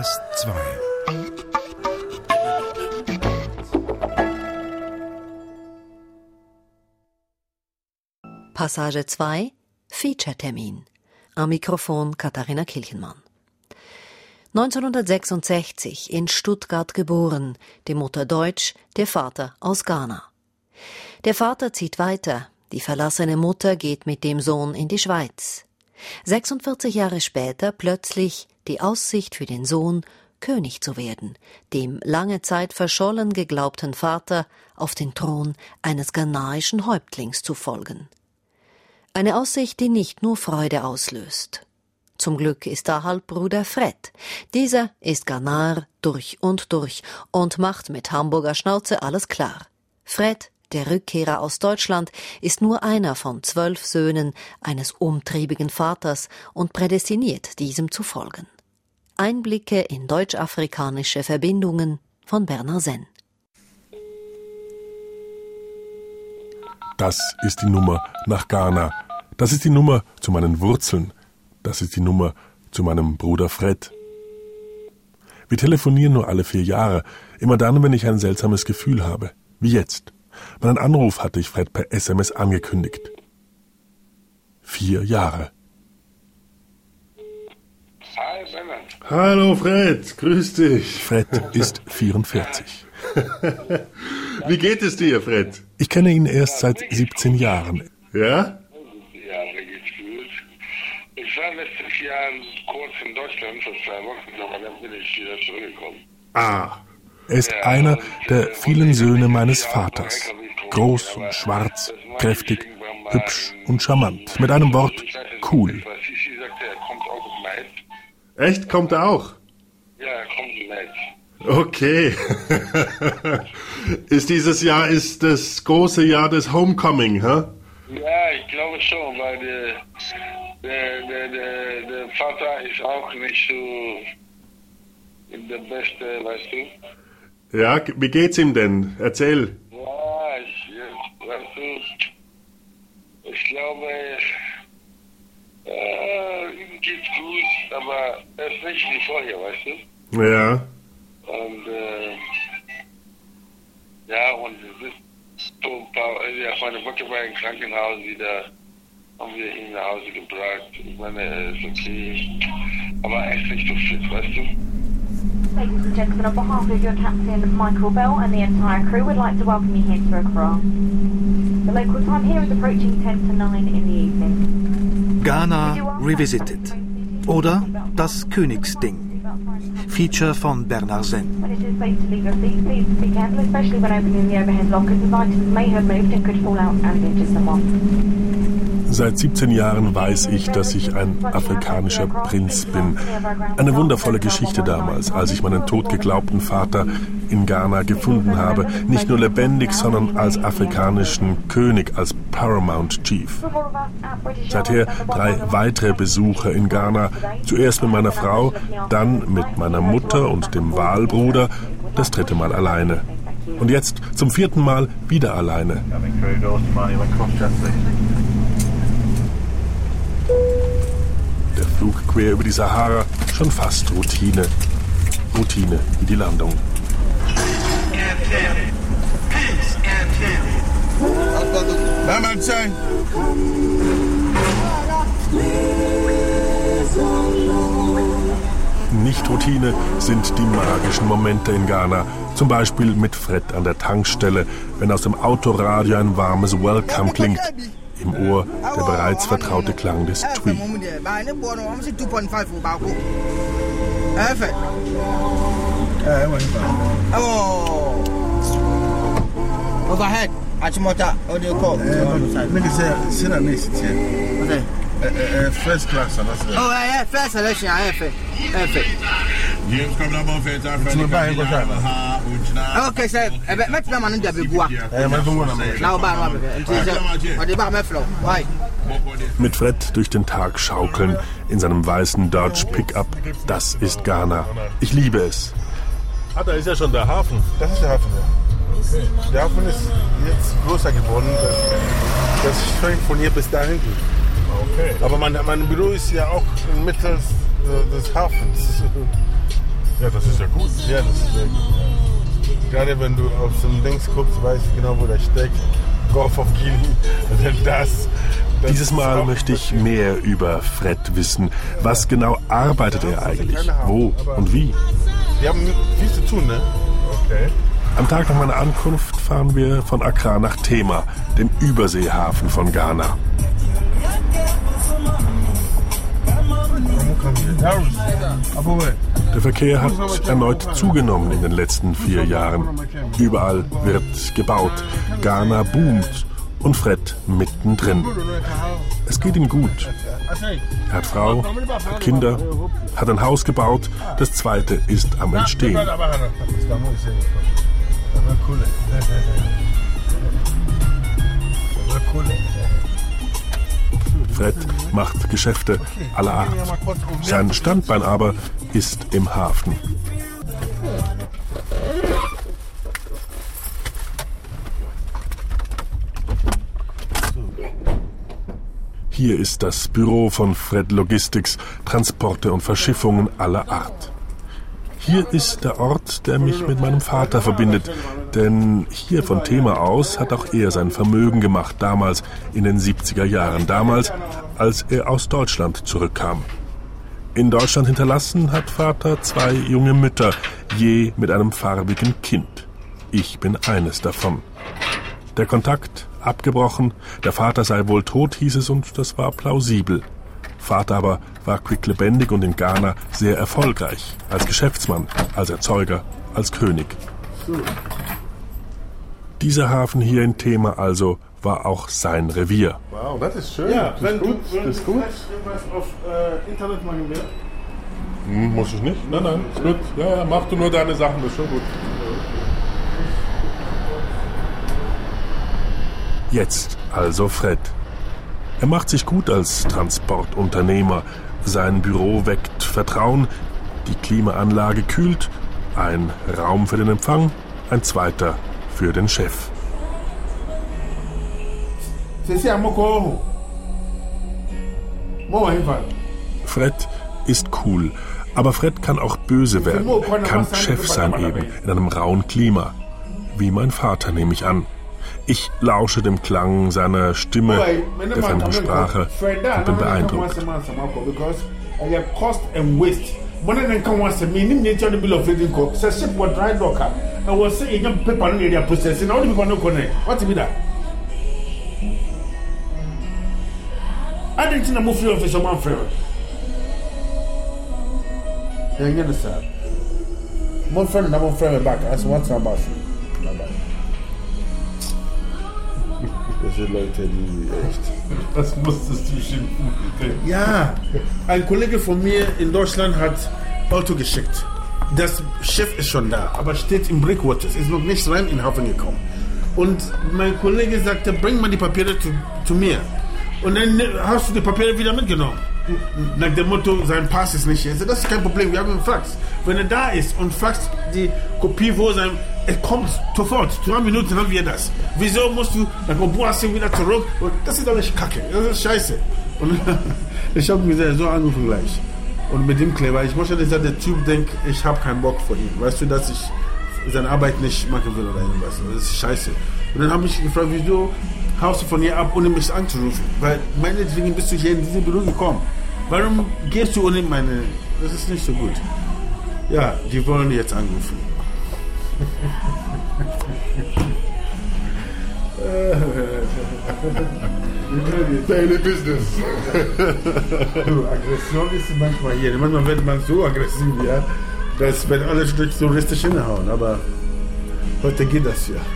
Podcast 2. Passage 2, Feature-Termin. Am Mikrofon Katharina Kilchenmann. 1966 in Stuttgart geboren, die Mutter deutsch, der Vater aus Ghana. Der Vater zieht weiter, die verlassene Mutter geht mit dem Sohn in die Schweiz. 46 Jahre später plötzlich die Aussicht für den Sohn, König zu werden, dem lange Zeit verschollen geglaubten Vater auf den Thron eines ghanaischen Häuptlings zu folgen. Eine Aussicht, die nicht nur Freude auslöst. Zum Glück ist da Halbbruder Fred. Dieser ist Ghanaer durch und macht mit Hamburger Schnauze alles klar. Fred, der Rückkehrer aus Deutschland, ist nur einer von 12 Söhnen eines umtriebigen Vaters und prädestiniert, diesem zu folgen. Einblicke in deutsch-afrikanische Verbindungen von Bernard Senn. Das ist die Nummer nach Ghana. Das ist die Nummer zu meinen Wurzeln. Das ist die Nummer zu meinem Bruder Fred. Wir telefonieren nur alle 4 Jahre, immer dann, wenn ich ein seltsames Gefühl habe. Wie jetzt. Meinen Anruf hatte ich Fred per SMS angekündigt. 4 Jahre. Hi, Bernhard. Hallo Fred, grüß dich. Fred ist 44. Wie geht es dir, Fred? Ich kenne ihn erst seit 17 Jahren. Ja? Ja, mir geht's gut. Ich war letztes Jahr kurz in Deutschland für 2 Wochen, aber dann bin ich wieder zurückgekommen. Ah. Er ist einer der vielen Söhne meines Vaters. Groß und schwarz, kräftig, hübsch und charmant. Mit einem Wort, cool. Echt? Kommt er auch? Ja, er kommt im März. Okay. Dieses Jahr ist das große Jahr des Homecoming, hä? Ja, ich glaube schon, weil der Vater ist auch nicht so der Beste, weißt du? Ja, wie geht's ihm denn? Erzähl. Ja, ich glaube, ihm geht's gut, aber er ist nicht wie vorher, weißt du? Ja. Und, und es ist so ein paar, meine Mutter war im Krankenhaus wieder, haben wir ihn nach Hause gebracht. Ich meine, er ist okay, aber er ist nicht so fit, weißt du? Ladies and gentlemen, on behalf of your captain, Michael Bell, and the entire crew, we'd like to welcome you here to Accra. The local time here is approaching 10 to 9 in the evening. Ghana Revisited oder Das Königsding. Feature von Bernard Senn. When it is safe to leave your seats, please be careful, especially when opening the overhead lockers, as items may have moved and could fall out and injure someone. Seit 17 Jahren weiß ich, dass ich ein afrikanischer Prinz bin. Eine wundervolle Geschichte damals, als ich meinen tot geglaubten Vater in Ghana gefunden habe. Nicht nur lebendig, sondern als afrikanischen König, als Paramount Chief. Seither 3 weitere Besuche in Ghana. Zuerst mit meiner Frau, dann mit meiner Mutter und dem Wahlbruder, das 3. Mal alleine. Und jetzt zum 4. Mal wieder alleine. Der Flug quer über die Sahara, schon fast Routine. Routine wie die Landung. Nicht-Routine sind die magischen Momente in Ghana. Zum Beispiel mit Fred an der Tankstelle, wenn aus dem Autoradio ein warmes Welcome klingt. Im Ohr der bereits vertraute Klang des Twi. Overhead. Achimota, what do you call? First class. Oh, yeah, first selection. Okay, sir. Met them on the Bigua. Now, Mit Fred durch den Tag schaukeln in seinem weißen Dodge Pickup, das ist Ghana. Ich liebe es. Ah, da ist ja schon der Hafen. Das ist der Hafen, ja. Okay. Der Hafen ist jetzt größer geworden. Das fängt von hier bis dahin. Okay. Aber mein Büro ist ja auch inmitten des Hafens. Ja, das ist ja gut. Ja, das ist sehr gut. Ja. Gerade wenn du auf so ein Dings guckst, weißt du genau, wo der steckt. Golf of Guinea. Also das Dieses Mal möchte ich mehr über Fred wissen. Was genau arbeitet er eigentlich? Wo und wie? Wir haben viel zu tun, ne? Okay. Am Tag nach meiner Ankunft fahren wir von Accra nach Tema, dem Überseehafen von Ghana. Der Verkehr hat erneut zugenommen in den letzten 4 Jahren. Überall wird gebaut. Ghana boomt und Fred mittendrin. Es geht ihm gut. Er hat Frau, hat Kinder, hat ein Haus gebaut. Das zweite ist am Entstehen. Fred macht Geschäfte aller Art. Sein Standbein aber ist im Hafen. Hier ist das Büro von Fred Logistics, Transporte und Verschiffungen aller Art. Hier ist der Ort, der mich mit meinem Vater verbindet, denn hier von Tema aus hat auch er sein Vermögen gemacht, damals in den 70er Jahren, damals, als er aus Deutschland zurückkam. In Deutschland hinterlassen hat Vater 2 junge Mütter, je mit einem farbigen Kind. Ich bin eines davon. Der Kontakt abgebrochen, der Vater sei wohl tot, hieß es, und das war plausibel. Vater aber war quicklebendig und in Ghana sehr erfolgreich, als Geschäftsmann, als Erzeuger, als König. Dieser Hafen hier in Tema also war auch sein Revier. Wow, das ist schön. Ja, das ist gut. Das ist gut. Auf Internet machen wir? Muss ich nicht? Nein, ist gut. Ja, mach du nur deine Sachen, das ist schon gut. Jetzt also Fred. Er macht sich gut als Transportunternehmer. Sein Büro weckt Vertrauen, die Klimaanlage kühlt, ein Raum für den Empfang, ein zweiter für den Chef. Fred ist cool, aber Fred kann auch böse werden, kann Chef sein eben, in einem rauen Klima. Wie mein Vater, nehme ich an. Ich lausche dem Klang seiner Stimme, der fremden Sprache und bin beeindruckt. Das sind Leute, die echt... Das musstest du schimpfen, bitte. Ja, ein Kollege von mir in Deutschland hat Auto geschickt. Das Schiff ist schon da, aber steht im Breakwaters, ist noch nicht rein in den Hafen gekommen. Und mein Kollege sagte, bring mal die Papiere zu mir. Und dann hast du die Papiere wieder mitgenommen. Nach dem Motto, sein Pass ist nicht hier. Das ist kein Problem, wir haben einen Fax. Wenn er da ist und faxt die Kopie, wo sein... Es kommt sofort, 2 Minuten haben wir das. Wieso musst du nach Obuasi wieder zurück? Und das ist alles Kacke, das ist scheiße. Und ich habe mir so angerufen gleich. Und mit dem Kleber, ich möchte, dass der Typ denkt, ich habe keinen Bock vor ihm. Weißt du, dass ich seine Arbeit nicht machen will oder irgendwas. Das ist scheiße. Und dann habe ich gefragt, wieso haust du von hier ab, ohne mich anzurufen? Weil meinetwegen bist du hier in diese Büro gekommen. Warum gehst du ohne meine... Das ist nicht so gut. Ja, die wollen jetzt anrufen. Daily Business. Aggression ist manchmal hier. Manchmal wird man so aggressiv, ja. Das wird alles touristisch hinhauen, aber heute geht das ja.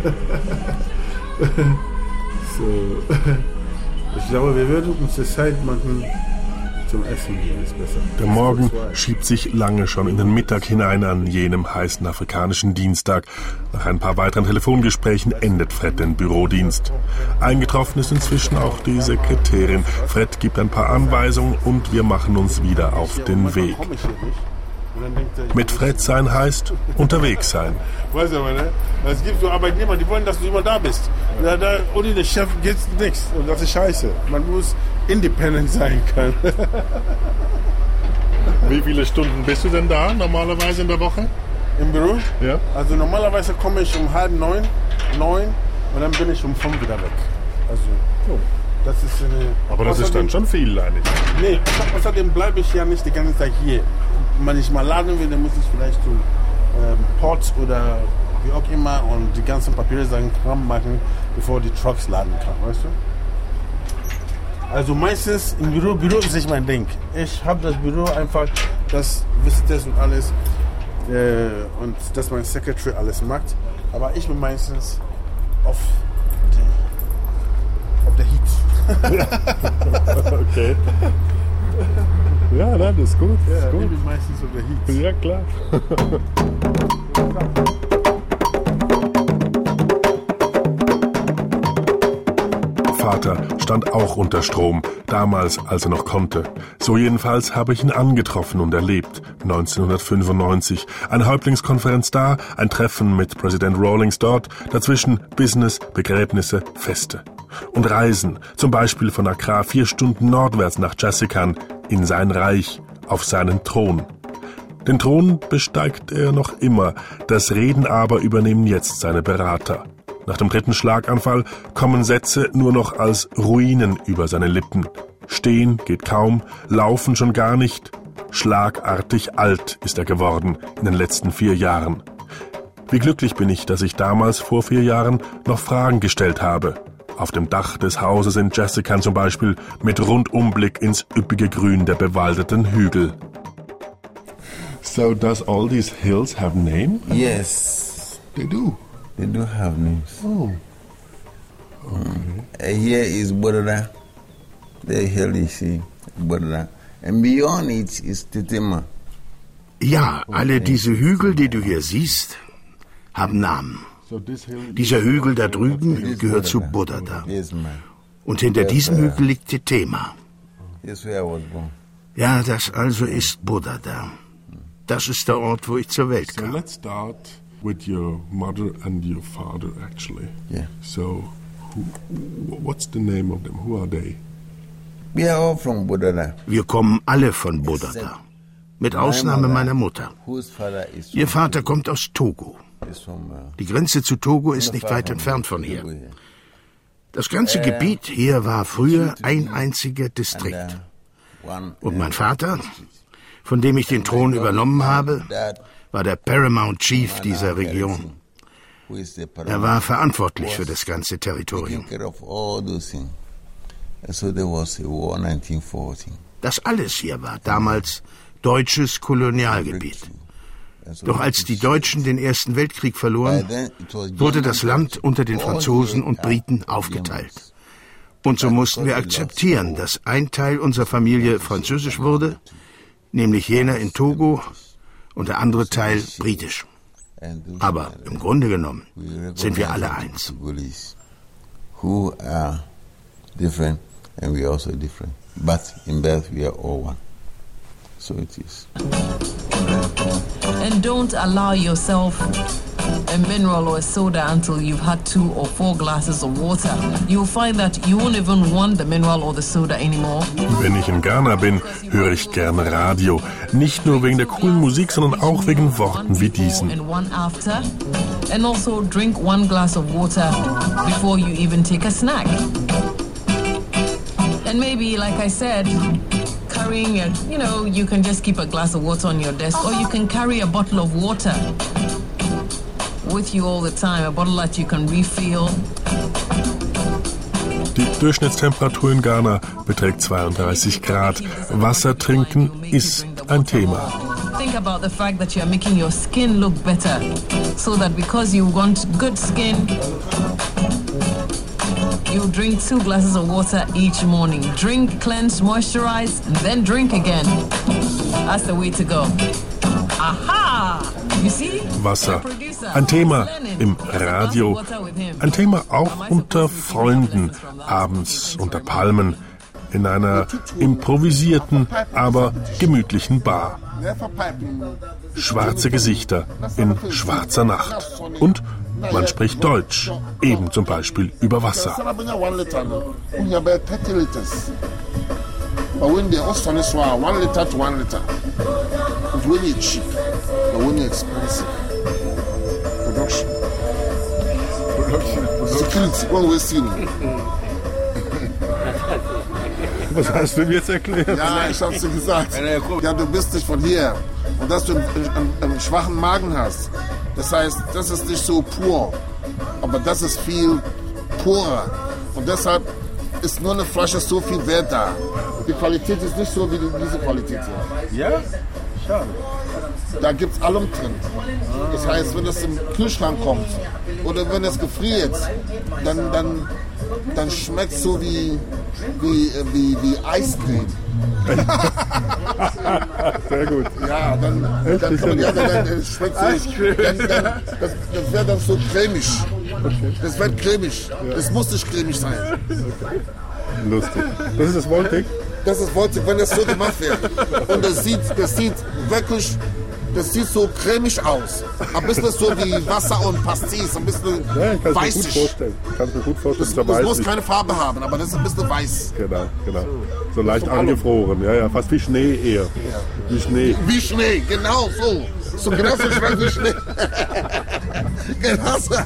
So. Ich glaube, wir würden uns die Zeit machen zum Essen gehen, ist besser. Der Morgen schiebt sich lange schon in den Mittag hinein an jenem heißen afrikanischen Dienstag. Nach ein paar weiteren Telefongesprächen endet Fred den Bürodienst. Eingetroffen ist inzwischen auch die Sekretärin. Fred gibt ein paar Anweisungen und wir machen uns wieder auf den Weg. Mit Fred sein heißt unterwegs sein. Weißt du, ne? Es gibt so Arbeitnehmer, die wollen, dass du immer da bist. Ohne den Chef geht's nichts. Und das ist scheiße. Man muss independent sein können. Wie viele Stunden bist du denn da normalerweise in der Woche? Im Büro? Ja. Also normalerweise komme ich um 8:30, 9 und dann bin ich um 5 wieder weg. Also das ist eine... Aber das ist dann schon viel eigentlich. Nee, außerdem bleibe ich ja nicht die ganze Zeit hier. Wenn ich mal laden will, dann muss ich vielleicht zu Ports oder wie auch immer und die ganzen Papiere Kram machen, bevor die Trucks laden kann, weißt du? Also meistens im Büro ist nicht mein Ding. Ich habe das Büro einfach, das Visitors und alles und dass mein Secretary alles macht. Aber ich bin meistens auf der Heat. Okay. Ja, das ist gut. Ja, gut. ich bin meistens auf der Heat. Ja, klar. Vater stand auch unter Strom, damals, als er noch konnte. So jedenfalls habe ich ihn angetroffen und erlebt, 1995. Eine Häuptlingskonferenz da, ein Treffen mit Präsident Rawlings dort, dazwischen Business, Begräbnisse, Feste. Und Reisen, zum Beispiel von Accra 4 Stunden nordwärts nach Jessican, in sein Reich, auf seinen Thron. Den Thron besteigt er noch immer, das Reden aber übernehmen jetzt seine Berater. Nach dem 3. Schlaganfall kommen Sätze nur noch als Ruinen über seine Lippen. Stehen geht kaum, laufen schon gar nicht. Schlagartig alt ist er geworden in den letzten 4 Jahren. Wie glücklich bin ich, dass ich damals vor 4 Jahren noch Fragen gestellt habe. Auf dem Dach des Hauses in Jessican zum Beispiel mit Rundumblick ins üppige Grün der bewaldeten Hügel. So does all these hills have name? Yes. They do. They do have names. Oh. Okay. Here is Bodara. The hill you see, Bodara. And beyond it is Tetema. Ja, alle diese Hügel, die du hier siehst, haben Namen. Dieser Hügel da drüben gehört zu Bodada. Und hinter diesem Hügel liegt Tetema. Ja, das also ist Bodada. Das ist der Ort, wo ich zur Welt kam. So let's start with your mother and your father, actually. Yeah. So, what's the name of them? Who are they? We are all from Bodada. Wir kommen alle von Bodada. Mit Ausnahme meiner Mutter. Ihr Vater kommt aus Togo. Die Grenze zu Togo ist nicht weit entfernt von hier. Das ganze Gebiet hier war früher ein einziger Distrikt. Und mein Vater, von dem ich den Thron übernommen habe, war der Paramount Chief dieser Region. Er war verantwortlich für das ganze Territorium. Das alles hier war damals deutsches Kolonialgebiet. Doch als die Deutschen den Ersten Weltkrieg verloren, wurde das Land unter den Franzosen und Briten aufgeteilt. Und so mussten wir akzeptieren, dass ein Teil unserer Familie französisch wurde, nämlich jener in Togo, und der andere Teil britisch. Aber im Grunde genommen sind wir alle eins. Who are different and we are also different. But in birth we are all one. So it is. And don't allow yourself a mineral or a soda until you've had 2 or 4 glasses of water. You'll find that you won't even want the mineral or the soda anymore. Wenn ich in Ghana bin, höre ich gerne Radio. Nicht nur wegen der coolen Musik, sondern auch wegen Worten wie diesen. And one after. And also drink 1 glass of water before you even take a snack. And maybe, like I said, carrying a, you can just keep a glass of water on your desk, or you can carry a bottle of water with you all the time, a bottle that you can refill. Die Durchschnittstemperatur in Ghana beträgt 32 Grad. Wasser trinken ist ein Thema. Think about the fact that you are making your skin look better, so that because you want good skin, you drink 2 glasses of water each morning. Drink, cleanse, moisturize, and then drink again. That's the way to go. Aha! You see? Wasser. Ein Thema im Radio. Ein Thema auch unter Freunden, abends unter Palmen, in einer improvisierten, aber gemütlichen Bar. Schwarze Gesichter in schwarzer Nacht. Und man spricht Deutsch, eben zum Beispiel über Wasser. But when the Austin is 1 liter to 1 liter, and when it's cheap, but when it's expensive, production. Security, one way seen. Was hast du mir jetzt erklärt? Ja, ich hab's dir gesagt. Ja, du bist nicht von hier. Und dass du einen schwachen Magen hast. Das heißt, das ist nicht so pur. Aber das ist viel purer. Und deshalb ist nur eine Flasche so viel wert da. Die Qualität ist nicht so wie diese Qualität hier. Ja? Schade. Da gibt's allem drin. Das heißt, wenn es im Kühlschrank kommt oder wenn es gefriert, dann schmeckt es so wie Eiscreme. Sehr gut. Ja, dann schmeckt so. Das wird dann so cremig. Okay. Das wird cremig. Ja. Das muss nicht cremig sein. Okay. Lustig. Das ist das Voltic? Das ist Voltic, wenn das so gemacht wird. Und das sieht wirklich. Das sieht so cremig aus. Ein bisschen so wie Wasser und Pastis. Ein bisschen weißig. Kannst mir gut vorstellen. Das muss keine Farbe haben, aber das ist ein bisschen weiß. Genau. So leicht angefroren. Ja, fast wie Schnee eher. Ja. Wie Schnee. Wie Schnee, genau so. So genau so schmeckt wie Schnee. Genau so.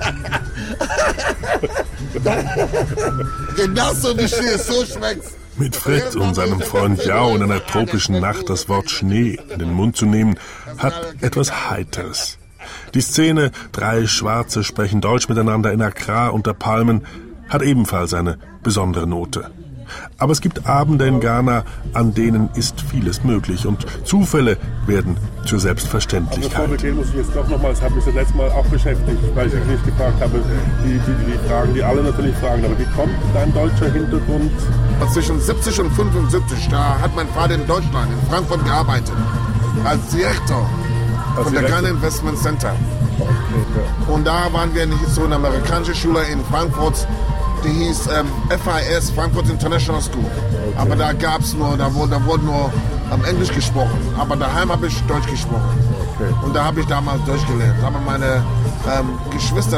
Genau so wie Schnee, so schmeckt's. Mit Fred und seinem Freund Jao in einer tropischen Nacht das Wort Schnee in den Mund zu nehmen, hat etwas Heiteres. Die Szene, 3 Schwarze sprechen Deutsch miteinander in Accra unter Palmen, hat ebenfalls eine besondere Note. Aber es gibt Abende in Ghana, an denen ist vieles möglich und Zufälle werden zur Selbstverständlichkeit. Also bevor wir gehen, muss ich jetzt doch nochmal, das hat mich das letzte Mal auch beschäftigt, weil ich nicht gefragt habe, die Fragen, die alle natürlich fragen, aber wie kommt dein deutscher Hintergrund? Zwischen 70 und 75, da hat mein Vater in Deutschland, in Frankfurt gearbeitet, als Direktor von der Ghana Investment Center. Okay, ja. Und da waren wir in so einer amerikanischen Schule in Frankfurt, die hieß FIS, Frankfurt International School. Okay. Aber da wurde nur Englisch gesprochen. Aber daheim habe ich Deutsch gesprochen. Okay. Und da habe ich damals Deutsch gelernt. Aber meine Geschwister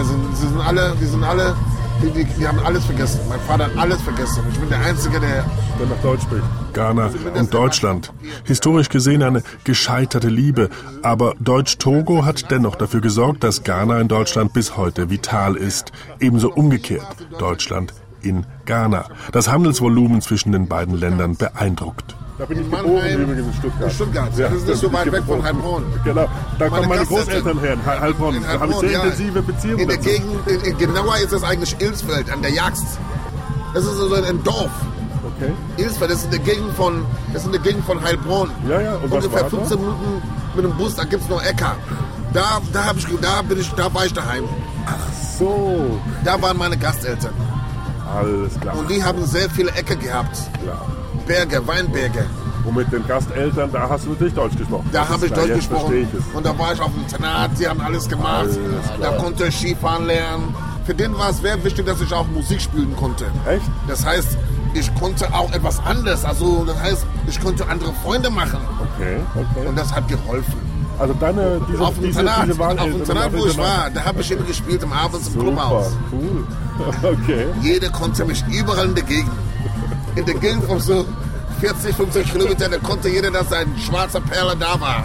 die haben alles vergessen. Mein Vater hat alles vergessen. Ich bin der Einzige, der noch Deutsch spricht. Ghana und Deutschland. Historisch gesehen eine gescheiterte Liebe. Aber Deutsch-Togo hat dennoch dafür gesorgt, dass Ghana in Deutschland bis heute vital ist. Ebenso umgekehrt. Deutschland in Ghana. Das Handelsvolumen zwischen den beiden Ländern beeindruckt. Da bin ich geboren, übrigens in Stuttgart. In Stuttgart, ja, das ist nicht so weit weg von Heilbronn. Genau, da kommen meine Großeltern her, in Heilbronn. Da habe ich sehr intensive Beziehungen. In der Gegend, genauer ist das eigentlich Ilsfeld, an der Jagst. Das ist so ein Dorf. Okay. Ilsfeld, das ist in der Gegend von Heilbronn. Ja, und ungefähr 15 Minuten mit dem Bus, da gibt es noch Äcker. Da war ich daheim. Ach so. Da waren meine Gasteltern. Alles klar. Und die haben sehr viele Äcker gehabt. Klar. Berge, Weinberge. Und mit den Gasteltern, da hast du natürlich Deutsch gesprochen. Da habe ich Deutsch gesprochen. Und da war ich auf dem Internat, die haben alles gemacht. Da konnte ich Skifahren lernen. Für den war es sehr wichtig, dass ich auch Musik spielen konnte. Echt? Das heißt, ich konnte auch etwas anderes. Also das heißt, ich konnte andere Freunde machen. Okay. Und das hat geholfen. Also auf dem Internat, wo ich war, da habe ich immer gespielt im Abends im Clubhaus. Cool. Okay. Jeder konnte mich überall in der Gegend. In der Gegend von so 40, 50 Kilometern, da konnte jeder, dass ein schwarzer Perle da war.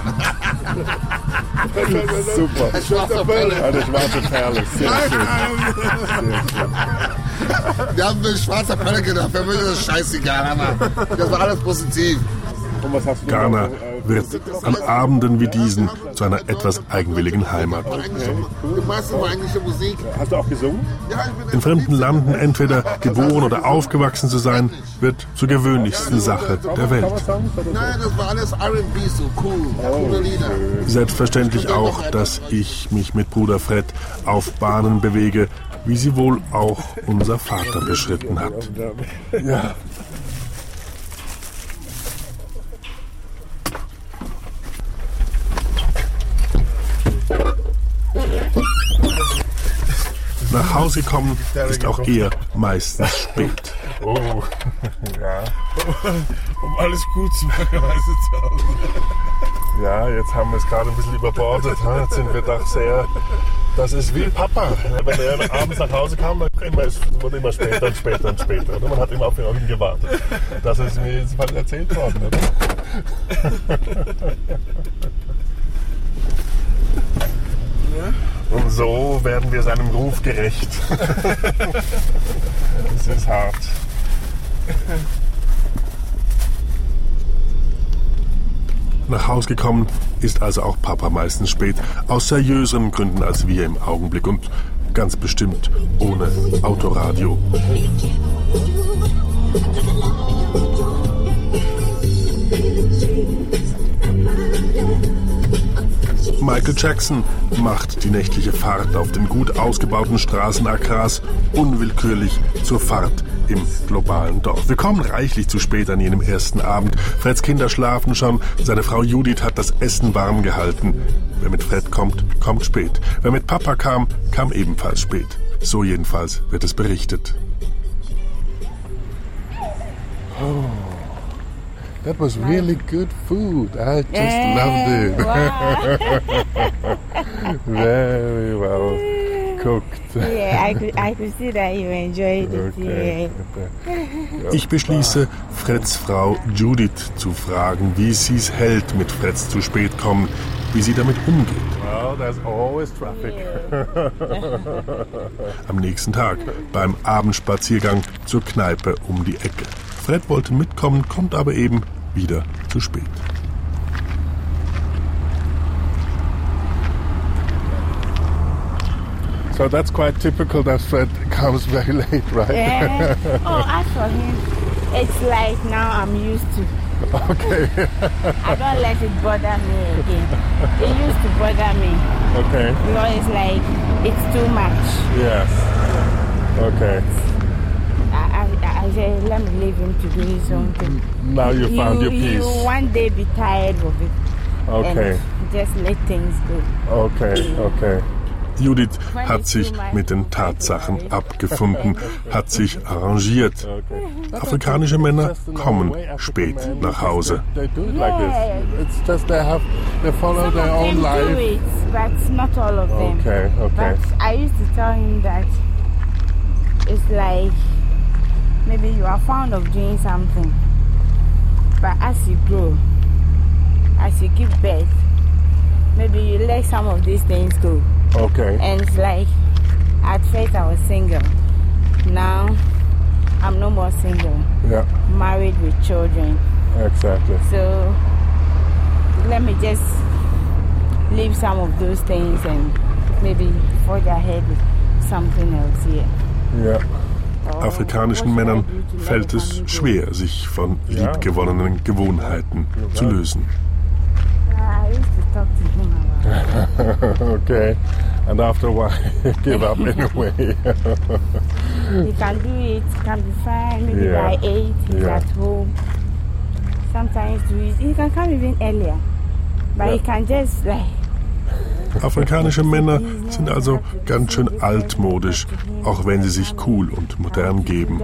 Super. Eine schwarze Perle. Eine schwarze Perle. Sehr schön. Wir haben eine schwarze Perle gedacht, für mich ist das scheißegal, aber das war alles positiv. Und was hast du Ghana wird an Abenden wie diesen zu einer etwas eigenwilligen Heimat. Die meisten war eigentliche Musik. Hast du auch gesungen? Ja, in fremden Landen entweder geboren oder aufgewachsen zu sein, wird zur gewöhnlichsten Sache der Welt. Nein, das war alles R&B, so coole Lieder. Selbstverständlich auch, dass ich mich mit Bruder Fred auf Bahnen bewege, wie sie wohl auch unser Vater beschritten hat. Ja. Nach Hause kommen ist auch er meistens spät. Oh, ja. Um alles gut zu machen, weißt du, zu Hause. Ja, jetzt haben wir es gerade ein bisschen überbordet. Jetzt sind wir doch sehr Das ist wie Papa. Wenn er abends nach Hause kam, wurde immer später und später und später. Man hat immer auf ihn gewartet. Das ist mir jetzt mal erzählt worden, oder? Und so werden wir seinem Ruf gerecht. Das ist hart. Nach Haus gekommen ist also auch Papa meistens spät, aus seriöseren Gründen als wir im Augenblick und ganz bestimmt ohne Autoradio. Michael Jackson macht die nächtliche Fahrt auf den gut ausgebauten Straßen Accras unwillkürlich zur Fahrt im globalen Dorf. Wir kommen reichlich zu spät an jenem ersten Abend. Freds Kinder schlafen schon, seine Frau Judith hat das Essen warm gehalten. Wer mit Fred kommt, kommt spät. Wer mit Papa kam, kam ebenfalls spät. So jedenfalls wird es berichtet. Oh. That was really good food. I just loved it. Wow. Very well cooked. Yeah, I could see that you enjoyed it. Okay. Ich beschließe, Freds Frau Judith zu fragen, wie sie es hält, mit Freds zu spät kommen, wie sie damit umgeht. Well, there's always traffic. Am nächsten Tag beim Abendspaziergang zur Kneipe um die Ecke. Fred wollte mitkommen, kommt aber eben wieder zu spät. So that's quite typical that Fred comes very late, right? Yeah. Oh, as for him, it's like now I'm used to. Okay. I don't let it bother me again. It used to bother me. Okay. Because it's like, it's too much. Yes. Okay. I said, let me leave him to do his own thing. Now you found your peace. You one day be tired of it. Okay. And just let things go. Okay, okay. Judith hat sich mit den Tatsachen abgefunden, hat sich arrangiert. Afrikanische Männer kommen spät nach Hause. Some of them do it, but not all of them. Okay, okay. But I used to tell him that it's like maybe you are fond of doing something, but as you grow, as you give birth, maybe you let some of these things go. Okay. And it's like, at first I was single. Now, I'm no more single. Yeah. Married with children. Exactly. So, let me just leave some of those things and maybe forge ahead with something else here. Ja. Afrikanischen Männern fällt es schwer, sich von liebgewonnenen Gewohnheiten zu lösen. I used to talk to him about it. Okay. And after a while, give up anyway. He can do it, can be fine. Maybe by 8, he's at home. Sometimes he can come even earlier. But he can just like... Afrikanische Männer sind also ganz schön altmodisch, auch wenn sie sich cool und modern geben.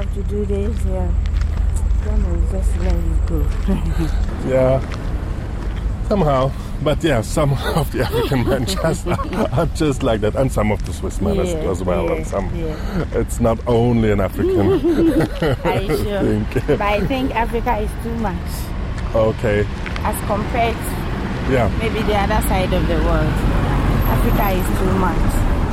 Ja, somehow. But yeah, some of the African men are just like that, and some of the Swiss men as well. And some, it's not only an African thing. But I think Africa is too much. Okay. As compared to maybe the other side of the world, Africa is too much.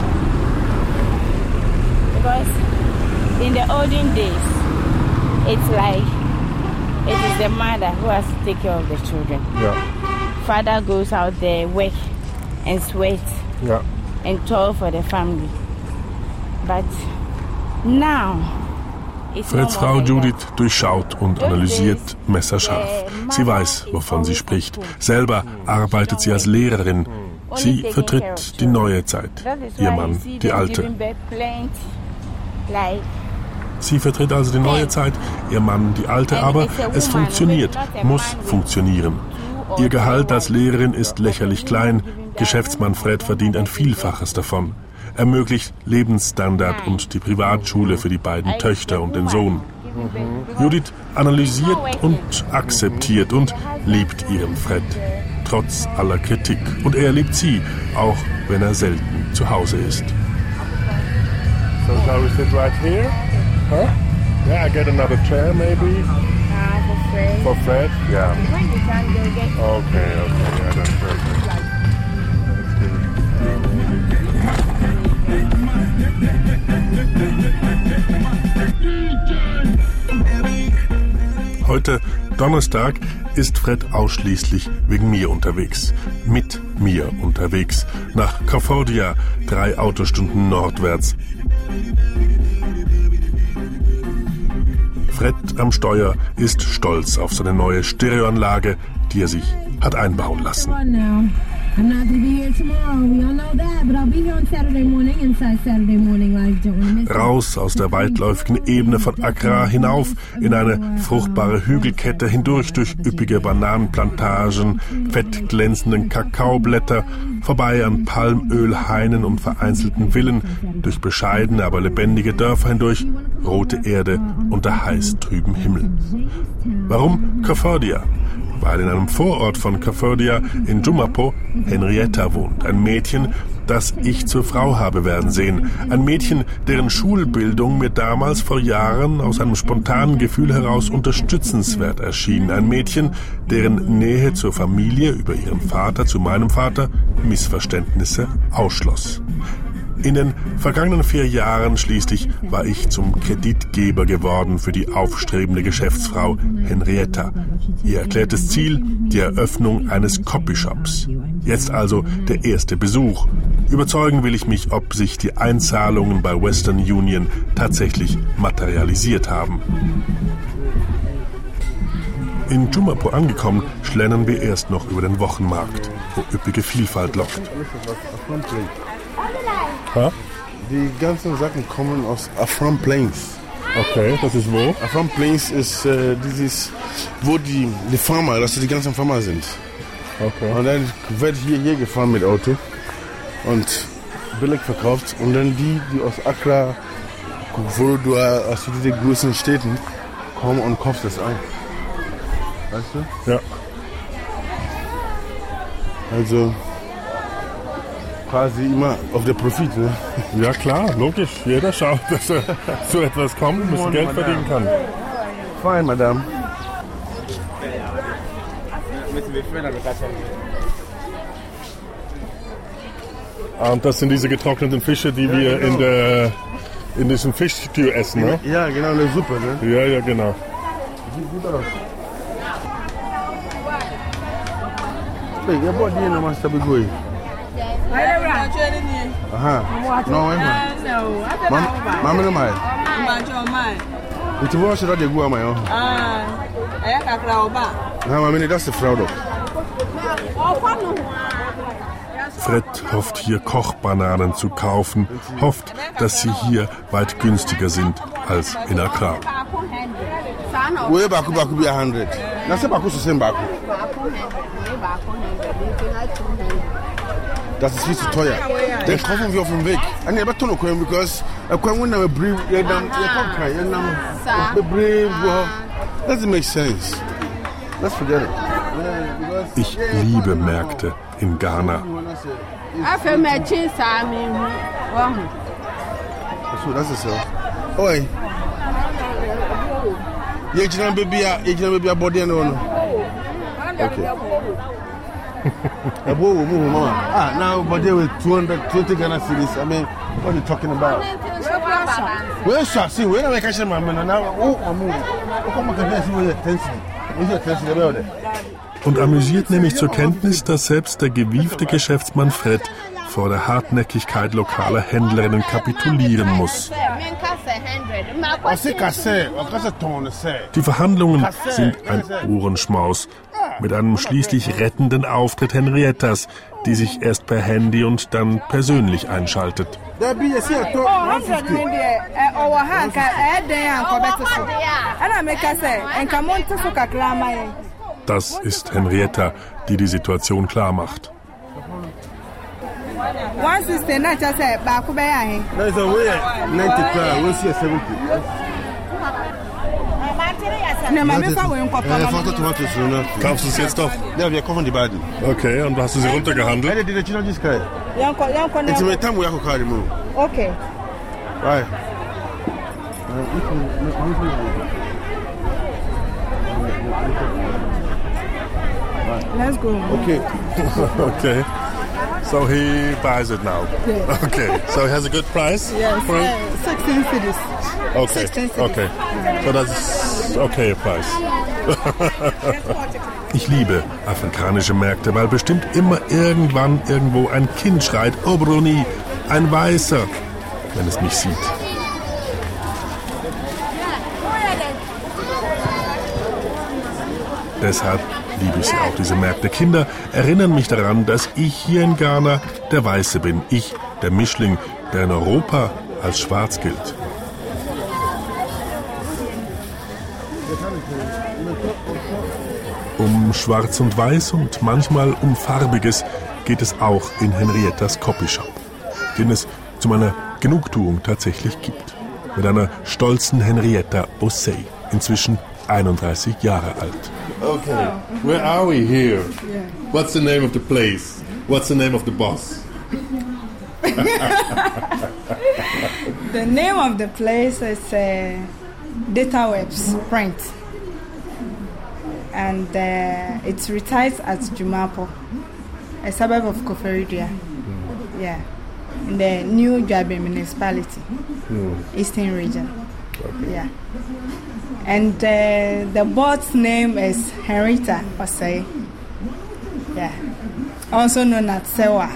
Because in the olden days, it's like it is the mother who has to take care of the children. Yeah. Father goes out there, work and sweat and toil for the family. But now, Freds Frau Judith durchschaut und analysiert messerscharf. Sie weiß, wovon sie spricht. Selber arbeitet sie als Lehrerin. Sie vertritt die neue Zeit, ihr Mann die alte. Sie vertritt also die neue Zeit, ihr Mann die alte, aber es funktioniert, muss funktionieren. Ihr Gehalt als Lehrerin ist lächerlich klein, Geschäftsmann Fred verdient ein Vielfaches davon, ermöglicht Lebensstandard und die Privatschule für die beiden Töchter und den Sohn. Judith analysiert und akzeptiert und liebt ihren Fred, trotz aller Kritik. Und er liebt sie, auch wenn er selten zu Hause ist. So shall we sit right here? Huh? Yeah, I get another chair maybe. For Fred. For Fred? Yeah. When you can go get. Okay, yeah, that's perfect. Heute, Donnerstag, ist Fred ausschließlich wegen mir unterwegs. Mit mir unterwegs. Nach Concordia, 3 Autostunden nordwärts. Fred am Steuer ist stolz auf seine neue Stereoanlage, die er sich hat einbauen lassen. I'm not going to be here tomorrow. We all know that, but I'll be here on Saturday morning, inside Saturday morning, like don't miss it. Raus aus der weitläufigen Ebene von Accra hinauf in eine fruchtbare Hügelkette hindurch durch üppige Bananenplantagen, fettglänzenden Kakaoblätter, vorbei an Palmölhainen und vereinzelten Villen, durch bescheidene, aber lebendige Dörfer hindurch, rote Erde unter heiß trübem Himmel. Warum Concordia? Weil in einem Vorort von Concordia in Jumapo Henrietta wohnt, ein Mädchen, das ich zur Frau habe werden sehen. Ein Mädchen, deren Schulbildung mir damals vor Jahren aus einem spontanen Gefühl heraus unterstützenswert erschien. Ein Mädchen, deren Nähe zur Familie über ihren Vater zu meinem Vater Missverständnisse ausschloss. In den vergangenen 4 Jahren schließlich war ich zum Kreditgeber geworden für die aufstrebende Geschäftsfrau Henrietta. Ihr erklärtes Ziel, die Eröffnung eines Copyshops. Jetzt also der erste Besuch. Überzeugen will ich mich, ob sich die Einzahlungen bei Western Union tatsächlich materialisiert haben. In Jumapo angekommen, schlendern wir erst noch über den Wochenmarkt, wo üppige Vielfalt lockt. Ha? Die ganzen Sachen kommen aus Afram Plains. Okay, das ist wo? Afram Plains ist dieses, wo die Farmer, also die ganzen Farmer sind. Okay. Und dann wird hier gefahren mit Auto und billig verkauft. Und dann die aus Accra, wo du aus diesen großen Städten kommen und kaufst das ein. Weißt du? Ja. Also quasi immer auf der Profit, ne? Ja klar, logisch. Jeder schaut, dass er zu etwas kommt und das Geld verdienen kann. Fine, Madame. Und das sind diese getrockneten Fische, die wir in diesem Fischstew essen, ne? Ja, genau, eine Suppe, ne? Ja, genau. Sieht gut aus. Hey, ihr wollt hier nochmal Stabigui? Aha. No, wait a Mama, no, my. It's a wash that they go on my own. I mean, that's the fraud. Fred hofft hier Kochbananen zu kaufen, hofft, dass sie hier weit günstiger sind als in Accra. Way back be 100. Now say back to same back. Das ist viel zu teuer. Den kaufen wir auf dem Weg. Und ich betonne noch, because when I brief, doesn't make sense. Let's forget it. Ich liebe Märkte in Ghana. So, das ist so. Oi. Jetzt dann Baby body no. Okay. Now body with 220 Ghana cedis. I mean, what are you talking about? Where shall see? Where am I catching my man now? Oh, come on, can see where tension. Und amüsiert nämlich zur Kenntnis, dass selbst der gewiefte Geschäftsmann Fred vor der Hartnäckigkeit lokaler Händlerinnen kapitulieren muss. Die Verhandlungen sind ein Ohrenschmaus, mit einem schließlich rettenden Auftritt Henriettas, die sich erst per Handy und dann persönlich einschaltet. Das ist Henrietta, die die Situation klar macht. Kaufst du es jetzt doch? Ja, wir kaufen die beiden. Okay, und hast du sie runtergehandelt? Okay. Right. Let's go. Okay. Okay. So he buys it now. Yeah. Okay. So he has a good price? Yes. For it? 16 cities. Okay. 16 cities. Okay. So that's okay price. Ich liebe afrikanische Märkte, weil bestimmt immer irgendwann irgendwo ein Kind schreit, oh Bruni, ein Weißer, wenn es mich sieht. Deshalb liebe ich sie auch, diese Märkte. Kinder erinnern mich daran, dass ich hier in Ghana der Weiße bin. Ich, der Mischling, der in Europa als schwarz gilt. Um Schwarz und Weiß und manchmal um Farbiges geht es auch in Henriettas Copyshop, den es zu meiner Genugtuung tatsächlich gibt. Mit einer stolzen Henrietta Bossey, inzwischen 31 Jahre alt. Okay, where are we here? What's the name of the place? What's the name of the boss? The name of the place is Datawebs Print. And it resides at Jumapo, a suburb of Koforidua. Yeah, in the New Jabe municipality, Eastern region. Okay. Yeah. And the boat's name is Henrietta Osei. Yeah. Also known as Sewa.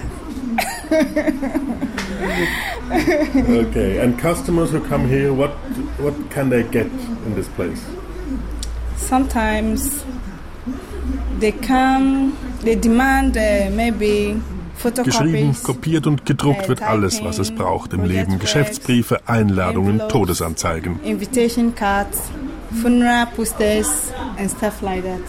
Okay, and customers who come here, what can they get in this place? Sometimes they come, they demand maybe Geschrieben, photocopies. kopiert und gedruckt wird alles, was es braucht im Leben. Geschäftsbriefe, Einladungen, Todesanzeigen. Invitation cards, funeral posters and stuff like that.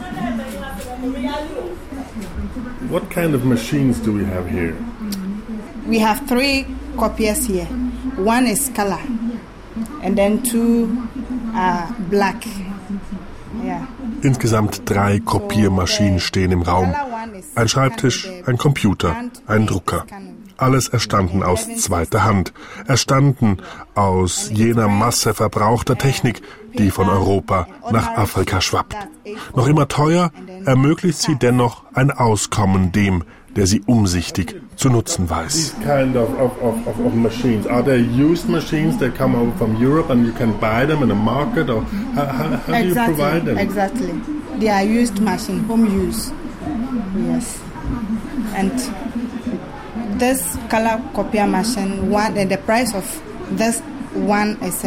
What kind of machines do we have here? We have 3 copiers here. One is color and then 2 are black. Yeah. Insgesamt 3 Kopiermaschinen stehen im Raum. Ein Schreibtisch, ein Computer, ein Drucker. Alles erstanden aus zweiter Hand. Erstanden aus jener Masse verbrauchter Technik, die von Europa nach Afrika schwappt. Noch immer teuer, ermöglicht sie dennoch ein Auskommen dem, der sie umsichtig zu nutzen weiß. These kind of machines, are they used machines that come over from Europe and you can buy them in a market, or how do you provide them? Exactly. They are used machine, home use. Yes. And this color copier machine, the price of this one is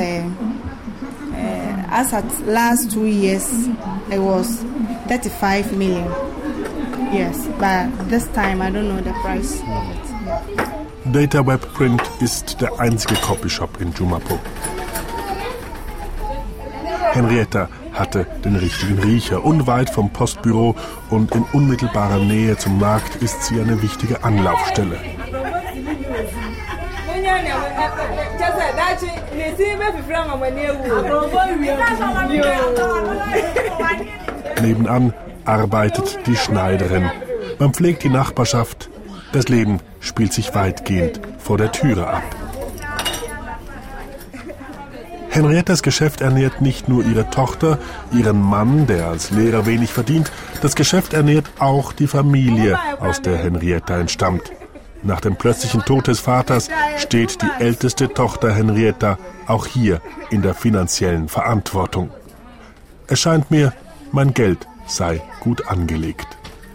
as at last 2 years, it was 35 million. Yes, but this time I don't know the price of it. Yeah. Dataweb Print ist der einzige Copyshop in Jumapo. Henrietta hatte den richtigen Riecher. Unweit vom Postbüro und in unmittelbarer Nähe zum Markt ist sie eine wichtige Anlaufstelle. Nebenan arbeitet die Schneiderin. Man pflegt die Nachbarschaft. Das Leben spielt sich weitgehend vor der Türe ab. Henriettas Geschäft ernährt nicht nur ihre Tochter, ihren Mann, der als Lehrer wenig verdient. Das Geschäft ernährt auch die Familie, aus der Henrietta entstammt. Nach dem plötzlichen Tod des Vaters steht die älteste Tochter Henrietta auch hier in der finanziellen Verantwortung. Es scheint mir, mein Geld sei gut angelegt.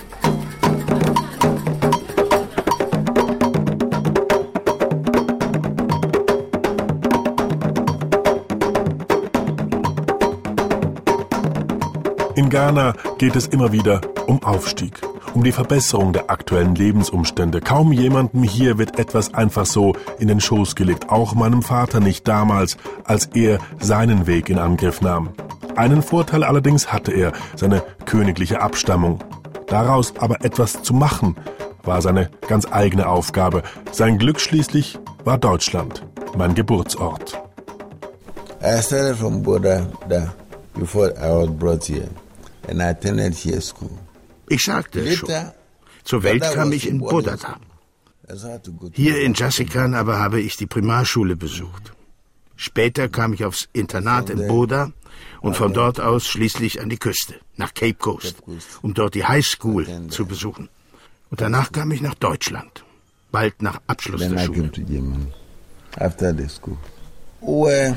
In Ghana geht es immer wieder um Aufstieg, um die Verbesserung der aktuellen Lebensumstände. Kaum jemandem hier wird etwas einfach so in den Schoß gelegt, auch meinem Vater nicht damals, als er seinen Weg in Angriff nahm. Einen Vorteil allerdings hatte er, seine königliche Abstammung. Daraus aber etwas zu machen, war seine ganz eigene Aufgabe. Sein Glück schließlich war Deutschland, mein Geburtsort. I started from Boda before I was brought here. And I attended here school. Ich sagte es schon. Zur Welt kam ich in Bodada. Hier in Jessican aber habe ich die Primarschule besucht. Später kam ich aufs Internat in Boda und von dort aus schließlich an die Küste, nach Cape Coast, um dort die High School zu besuchen. Und danach kam ich nach Deutschland, bald nach Abschluss der Schule. After the school. Well,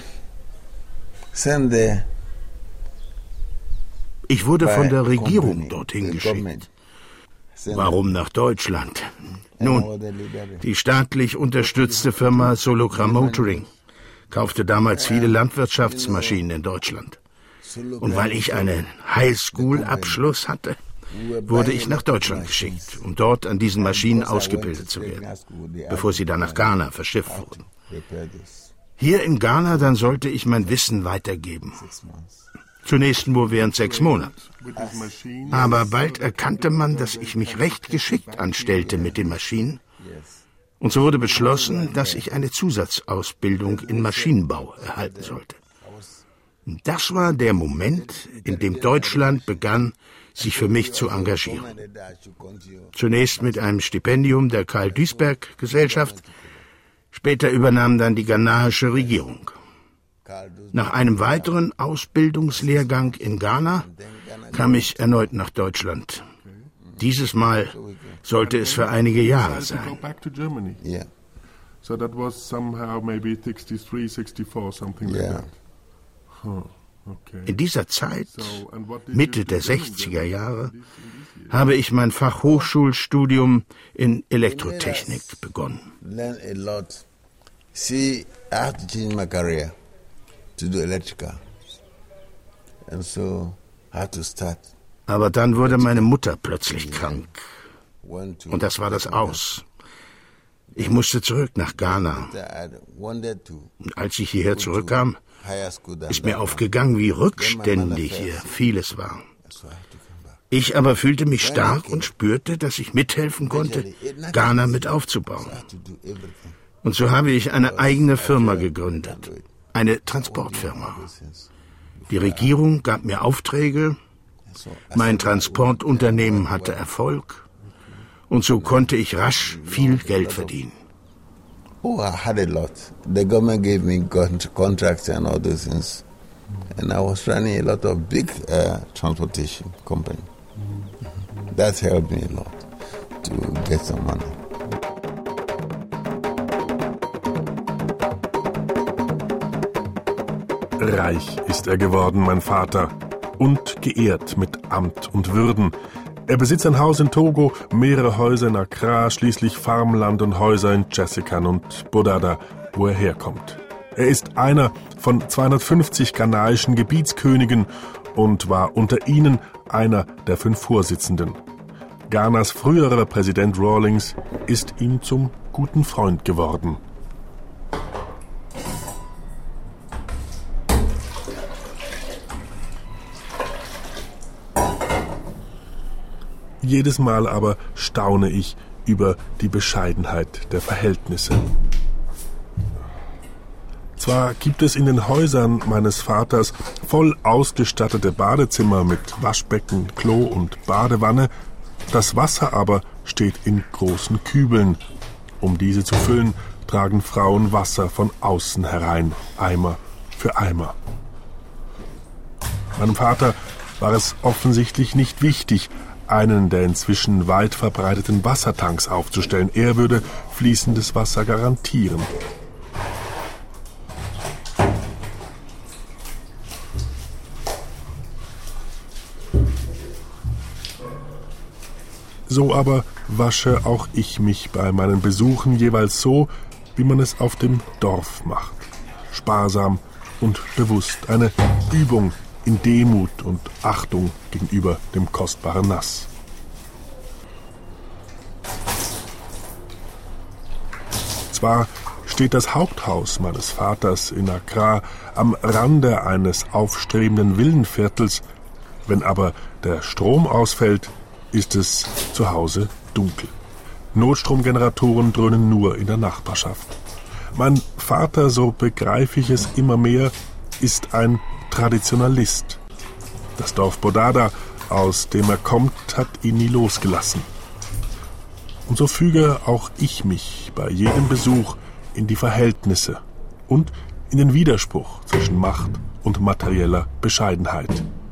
ich wurde von der Regierung dorthin geschickt. Warum nach Deutschland? Nun, die staatlich unterstützte Firma Sologram Motoring kaufte damals viele Landwirtschaftsmaschinen in Deutschland. Und weil ich einen Highschool-Abschluss hatte, wurde ich nach Deutschland geschickt, um dort an diesen Maschinen ausgebildet zu werden, bevor sie dann nach Ghana verschifft wurden. Hier in Ghana dann sollte ich mein Wissen weitergeben. Zunächst nur während 6 Monate. Aber bald erkannte man, dass ich mich recht geschickt anstellte mit den Maschinen. Und so wurde beschlossen, dass ich eine Zusatzausbildung in Maschinenbau erhalten sollte. Und das war der Moment, in dem Deutschland begann, sich für mich zu engagieren. Zunächst mit einem Stipendium der Karl-Duisberg-Gesellschaft, später übernahm dann die ghanaische Regierung. Nach einem weiteren Ausbildungslehrgang in Ghana kam ich erneut nach Deutschland. Dieses Mal sollte es für einige Jahre sein. So that was somehow maybe 63, 64, something like that. In dieser Zeit, Mitte der 60er Jahre, habe ich mein Fachhochschulstudium in Elektrotechnik begonnen. See, I have to change my career to do electrical. And so I had to start. Aber dann wurde meine Mutter plötzlich krank. Und das war das Aus. Ich musste zurück nach Ghana. Und als ich hierher zurückkam, ist mir aufgegangen, wie rückständig hier vieles war. Ich aber fühlte mich stark und spürte, dass ich mithelfen konnte, Ghana mit aufzubauen. Und so habe ich eine eigene Firma gegründet, eine Transportfirma. Die Regierung gab mir Aufträge, mein Transportunternehmen hatte Erfolg und so konnte ich rasch viel Geld verdienen. Oh, I had a lot. The government gave me contracts and all those things. And I was running a lot of big transportation company. That helped me a lot to get some money. Reich ist er geworden, mein Vater, und geehrt mit Amt und Würden. Er besitzt ein Haus in Togo, mehrere Häuser in Accra, schließlich Farmland und Häuser in Jessican und Bodada, wo er herkommt. Er ist einer von 250 ghanaischen Gebietskönigen und war unter ihnen einer der 5 Vorsitzenden. Ghanas früherer Präsident Rawlings ist ihm zum guten Freund geworden. Jedes Mal aber staune ich über die Bescheidenheit der Verhältnisse. Zwar gibt es in den Häusern meines Vaters voll ausgestattete Badezimmer mit Waschbecken, Klo und Badewanne, das Wasser aber steht in großen Kübeln. Um diese zu füllen, tragen Frauen Wasser von außen herein, Eimer für Eimer. Meinem Vater war es offensichtlich nicht wichtig, einen der inzwischen weit verbreiteten Wassertanks aufzustellen. Er würde fließendes Wasser garantieren. So aber wasche auch ich mich bei meinen Besuchen jeweils so, wie man es auf dem Dorf macht. Sparsam und bewusst. Eine Übung in Demut und Achtung gegenüber dem kostbaren Nass. Zwar steht das Haupthaus meines Vaters in Accra am Rande eines aufstrebenden Villenviertels, wenn aber der Strom ausfällt, ist es zu Hause dunkel. Notstromgeneratoren dröhnen nur in der Nachbarschaft. Mein Vater, so begreife ich es immer mehr, ist ein Traditionalist. Das Dorf Bodada, aus dem er kommt, hat ihn nie losgelassen. Und so füge auch ich mich bei jedem Besuch in die Verhältnisse und in den Widerspruch zwischen Macht und materieller Bescheidenheit.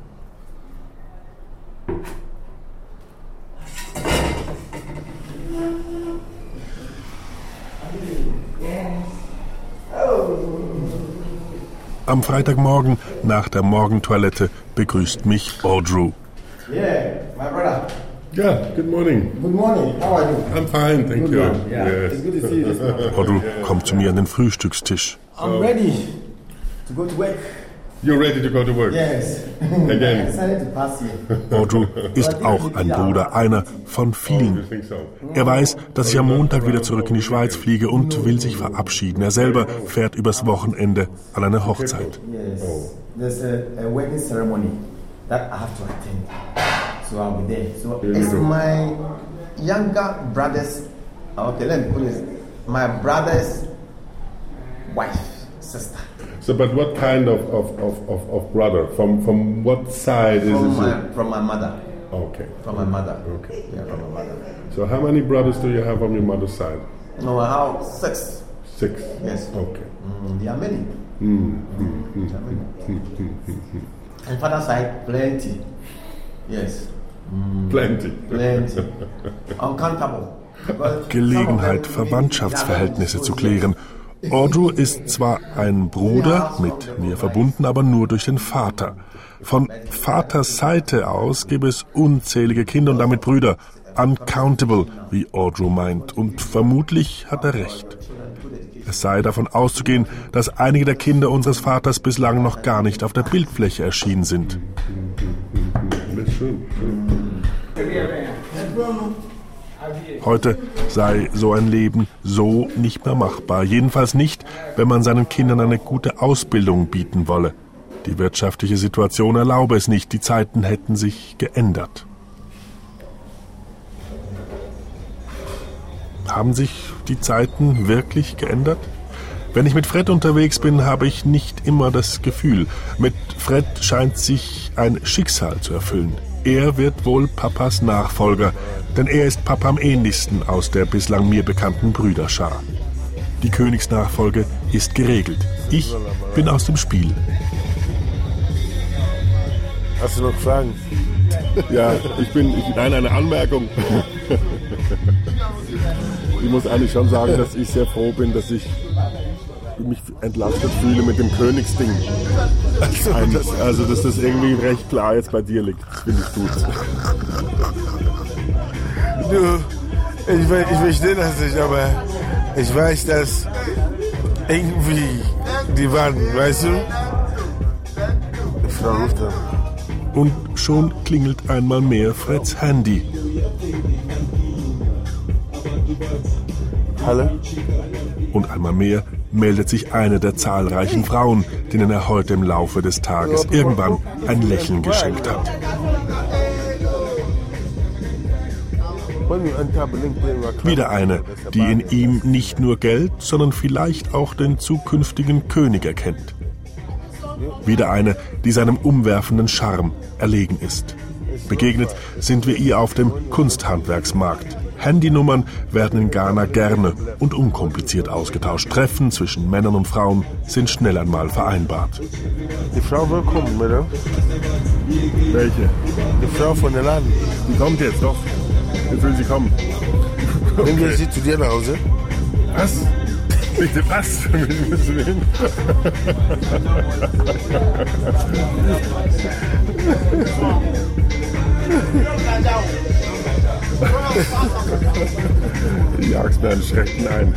Am Freitagmorgen nach der Morgentoilette begrüßt mich Audrew. Yeah, my brother. Yeah, good morning. Good morning. How are you? I'm fine, thank good you. Yeah. Yes. It's good to see you this morning. Audrew kommt zu mir an den Frühstückstisch. I'm ready to go to work. You're ready to go to work? Yes. Again. I decided to pass here. Audrew ist auch ein Bruder, einer von vielen. Er weiß, dass ich am Montag wieder zurück in die Schweiz fliege und will sich verabschieden. Er selber fährt übers Wochenende an eine Hochzeit. Yes. There's a wedding ceremony that I have to attend. So I'll be there. So it's my younger brother's, okay, let me put it, my brother's wife, sister. So, but what kind of brother? From what side is it? From my mother. Okay. From my mother. Okay. Yeah, from my mother. So how many brothers do you have on your mother's side? No, I have 6. 6? Yes. Okay. There are many. And father's side, plenty. Yes. Plenty. Plenty. Uncountable. Gelegenheit, Verwandtschaftsverhältnisse zu klären. Audrew ist zwar ein Bruder, mit mir verbunden, aber nur durch den Vater. Von Vaters Seite aus gäbe es unzählige Kinder und damit Brüder. Uncountable, wie Audrew meint. Und vermutlich hat er recht. Es sei davon auszugehen, dass einige der Kinder unseres Vaters bislang noch gar nicht auf der Bildfläche erschienen sind. Heute sei so ein Leben so nicht mehr machbar. Jedenfalls nicht, wenn man seinen Kindern eine gute Ausbildung bieten wolle. Die wirtschaftliche Situation erlaube es nicht. Die Zeiten hätten sich geändert. Haben sich die Zeiten wirklich geändert? Wenn ich mit Fred unterwegs bin, habe ich nicht immer das Gefühl. Mit Fred scheint sich ein Schicksal zu erfüllen. Er wird wohl Papas Nachfolger, denn er ist Papa am ähnlichsten aus der bislang mir bekannten Brüderschar. Die Königsnachfolge ist geregelt. Ich bin aus dem Spiel. Hast du noch Fragen? Ja, nein, eine Anmerkung. Ich muss eigentlich schon sagen, dass ich sehr froh bin, dass ich mich entlastet fühle mit dem Königsding. Also, dass das irgendwie recht klar jetzt bei dir liegt. Das finde ich gut. Du, ich verstehe das nicht, aber ich weiß, dass irgendwie die waren, weißt du? Frau ruft an. Und schon klingelt einmal mehr Freds Handy. Hallo? Und einmal mehr meldet sich eine der zahlreichen Frauen, denen er heute im Laufe des Tages irgendwann ein Lächeln geschenkt hat. Wieder eine, die in ihm nicht nur Geld, sondern vielleicht auch den zukünftigen König erkennt. Wieder eine, die seinem umwerfenden Charme erlegen ist. Begegnet sind wir ihr auf dem Kunsthandwerksmarkt. Handynummern werden in Ghana gerne und unkompliziert ausgetauscht. Treffen zwischen Männern und Frauen sind schnell einmal vereinbart. Die Frau will kommen, oder? Welche? Die Frau von der Laden. Die kommt jetzt doch. Jetzt will sie kommen. Bringen wir sie zu dir nach Hause? Was? Bitte was? Wir müssen hin. Du jagst mir einen Schrecken ein.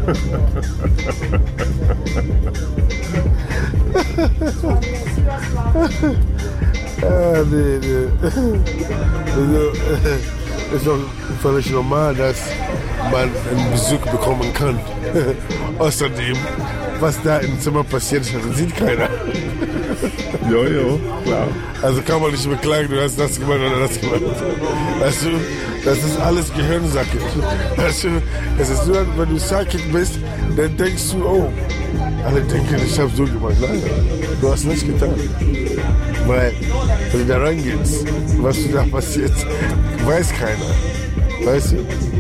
Nee. Also, ist doch völlig normal, dass man einen Besuch bekommen kann. Außerdem, was da im Zimmer passiert, sieht keiner. Jojo, klar. Also kann man nicht beklagen, du hast das gemacht oder das gemacht. Weißt du, das ist alles Gehirnsache. Weißt du, es ist nur, wenn du Psychic bist, dann denkst du, oh, alle denken, ich habe so gemacht. Nein, du hast nichts getan. Weil, wenn du da reingehst, was da passiert, weiß keiner. Weißt du?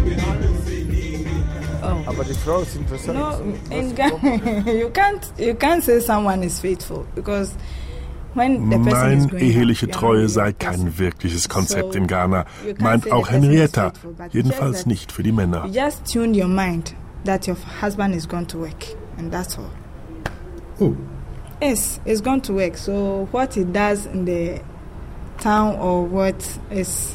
Aber die Frau ist interessant. No, in Ghana, you can't say someone is faithful, because when the person is Nein, growing eheliche up, Treue sei kein wirkliches Konzept in Ghana, meint auch Henrietta, jedenfalls nicht für die Männer. You just tune your mind that your husband is going to work, and that's all. Oh. Yes, it's going to work. So what he does in the town or what is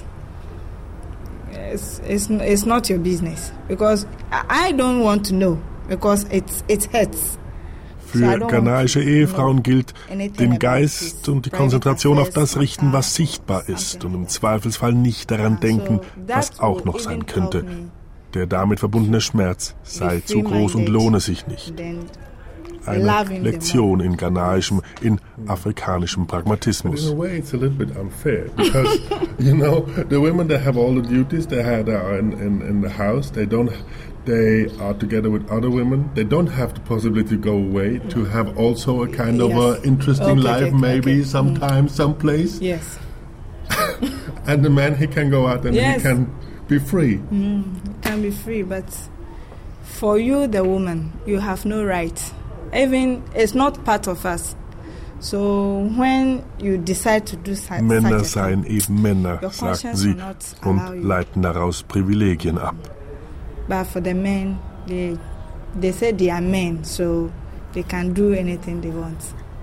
it's not your business, because I don't want to know, because it hurts. Für ghanaische Ehefrauen gilt, den Geist und die Konzentration auf das richten, was sichtbar ist, und im Zweifelsfall nicht daran denken, was auch noch sein könnte. Der damit verbundene Schmerz sei zu groß und lohne sich nicht. Eine Lektion in ghanaischem, in afrikanischem Pragmatismus. In a way, it's a little bit unfair, because, you know, the women, they have all the duties, they are in the house, they are together with other women, they don't have the possibility to go away, to have also a kind of a interesting life, maybe sometimes, someplace. Yes. And the man, he can go out and he can be free. He can be free, but for you, the woman, you have no right. Even it's not part of us. So when you decide to do such Männer seien eben Männer, sagten sie, und leiten daraus Privilegien ab. But for the men, they say they are men, so they can do anything they want.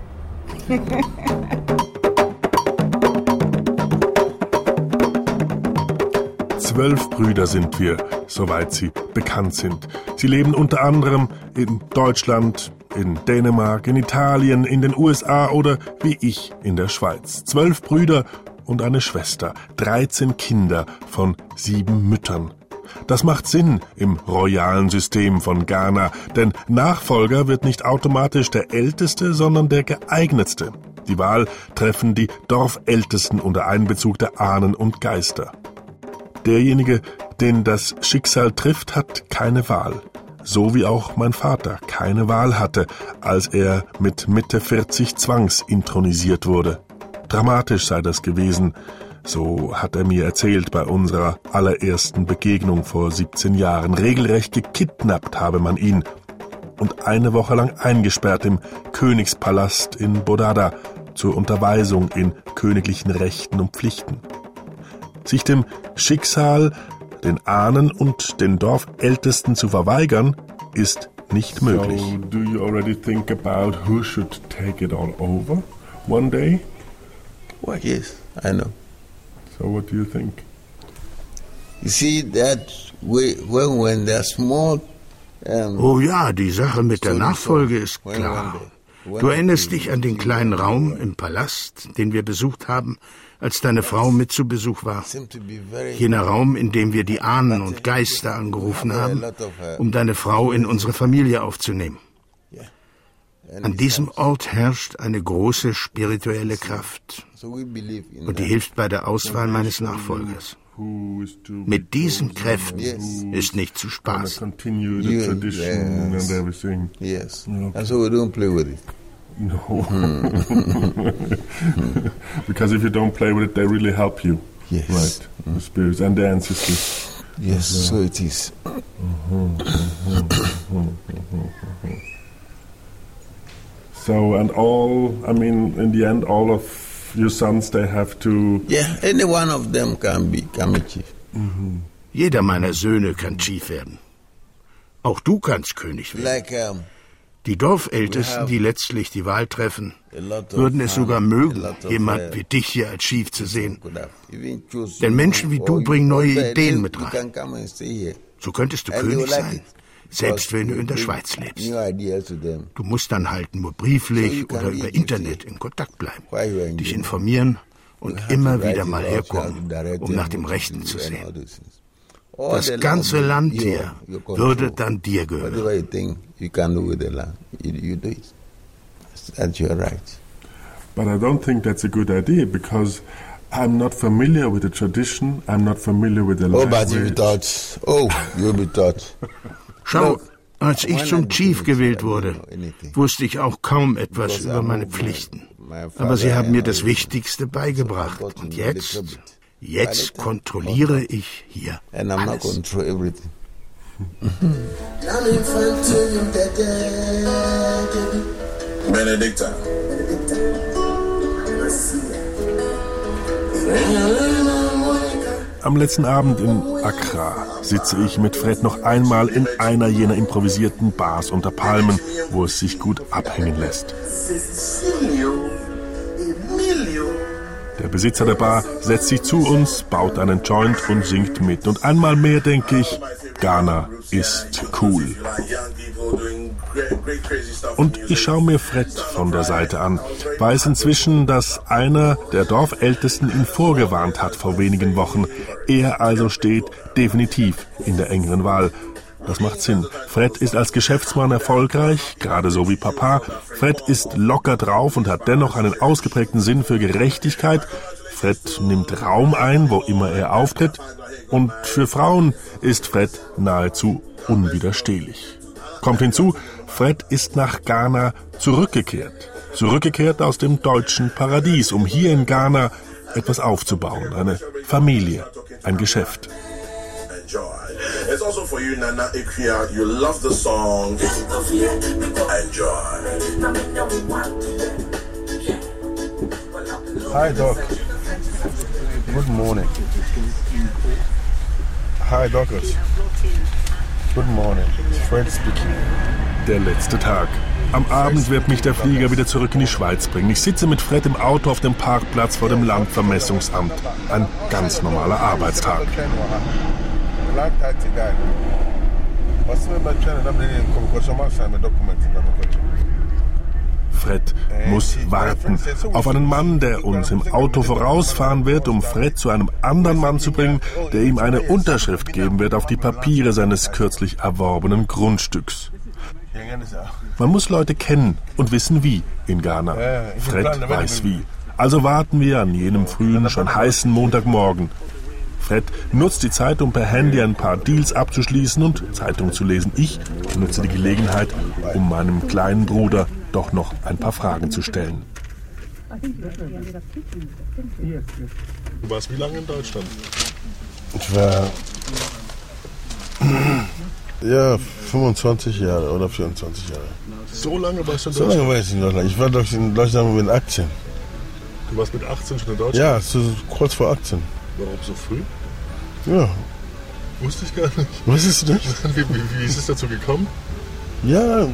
12 Brüder sind wir, soweit sie bekannt sind. Sie leben unter anderem in Deutschland, in Dänemark, in Italien, in den USA oder wie ich in der Schweiz. 12 Brüder und eine Schwester, 13 Kinder von 7 Müttern. Das macht Sinn im royalen System von Ghana, denn Nachfolger wird nicht automatisch der Älteste, sondern der Geeignetste. Die Wahl treffen die Dorfältesten unter Einbezug der Ahnen und Geister. Derjenige, den das Schicksal trifft, hat keine Wahl. So wie auch mein Vater keine Wahl hatte, als er mit Mitte 40 zwangsintronisiert wurde. Dramatisch sei das gewesen, so hat er mir erzählt bei unserer allerersten Begegnung vor 17 Jahren. Regelrecht gekidnappt habe man ihn und eine Woche lang eingesperrt im Königspalast in Bodada zur Unterweisung in königlichen Rechten und Pflichten. Sich dem Schicksal, den Ahnen und den Dorfältesten zu verweigern, ist nicht möglich. So, do you already think about who should take it all over one day? Well, yes, I know. So what do you think? You see that when they're small. Oh ja, die Sache mit der Nachfolge ist klar. Du erinnerst dich an den kleinen Raum im Palast, den wir besucht haben, als deine Frau mit zu Besuch war. Jener Raum, in dem wir die Ahnen und Geister angerufen haben, um deine Frau in unsere Familie aufzunehmen. An diesem Ort herrscht eine große spirituelle Kraft und die hilft bei der Auswahl meines Nachfolgers. Mit diesen Kräften ist nicht zu spaßen. Yes. And so we don't play with it. No. Because if you don't play with it, they really help you. Yes. Right. The spirits and the ancestors. Yes, so it is. So, and in the end, all of your sons, they have to... Yeah, any one of them can become a chief. Jeder meiner Söhne kann Chief werden. Auch du kannst König werden. Die Dorfältesten, die letztlich die Wahl treffen, würden es sogar mögen, jemand wie dich hier als Chief zu sehen. Denn Menschen wie du bringen neue Ideen mit rein. So könntest du König sein, selbst wenn du in der Schweiz lebst. Du musst dann halt nur brieflich oder über Internet in Kontakt bleiben, dich informieren und immer wieder mal herkommen, um nach dem Rechten zu sehen. Das ganze Land hier würde dann dir gehören. But I don't think that's a good idea because I'm not familiar with the tradition, I'm not familiar with the language. But you'll be taught. Schau, als ich zum Chief gewählt wurde, wusste ich auch kaum etwas über meine Pflichten. Aber sie haben mir das Wichtigste beigebracht. Und jetzt kontrolliere ich hier alles. Benedicta. Am letzten Abend in Accra sitze ich mit Fred noch einmal in einer jener improvisierten Bars unter Palmen, wo es sich gut abhängen lässt. Der Besitzer der Bar setzt sich zu uns, baut einen Joint und singt mit. Und einmal mehr denke ich, Ghana ist cool. Und ich schaue mir Fred von der Seite an, weiß inzwischen, dass einer der Dorfältesten ihn vorgewarnt hat vor wenigen Wochen. Er also steht definitiv in der engeren Wahl. Das macht Sinn. Fred ist als Geschäftsmann erfolgreich, gerade so wie Papa. Fred ist locker drauf und hat dennoch einen ausgeprägten Sinn für Gerechtigkeit. Fred nimmt Raum ein, wo immer er auftritt. Und für Frauen ist Fred nahezu unwiderstehlich. Kommt hinzu, Fred ist nach Ghana zurückgekehrt. Zurückgekehrt aus dem deutschen Paradies, um hier in Ghana etwas aufzubauen. Eine Familie, ein Geschäft. It's also for you, Nana Ikuya. You love the song. Enjoy. Hi, Doc. Good morning. Hi, Douglas. Good morning. Fred speaking. Der letzte Tag. Am Abend wird mich der Flieger wieder zurück in die Schweiz bringen. Ich sitze mit Fred im Auto auf dem Parkplatz vor dem Landvermessungsamt. Ein ganz normaler Arbeitstag. Fred muss warten auf einen Mann, der uns im Auto vorausfahren wird, um Fred zu einem anderen Mann zu bringen, der ihm eine Unterschrift geben wird auf die Papiere seines kürzlich erworbenen Grundstücks. Man muss Leute kennen und wissen wie in Ghana. Fred weiß wie. Also warten wir an jenem frühen, schon heißen Montagmorgen. Fred nutzt die Zeit, um per Handy ein paar Deals abzuschließen und Zeitung zu lesen. Ich nutze die Gelegenheit, um meinem kleinen Bruder doch noch ein paar Fragen zu stellen. Du warst wie lange in Deutschland? Ich war 25 Jahre oder 24 Jahre. So lange warst du in Deutschland? So lange war ich in Deutschland. Ich war doch in Deutschland mit 18. Du warst mit 18 schon in Deutschland? Ja, so kurz vor 18. Warum so früh? Ja. Wusste ich gar nicht. Wusstest du nicht? Wie ist es dazu gekommen? Ja,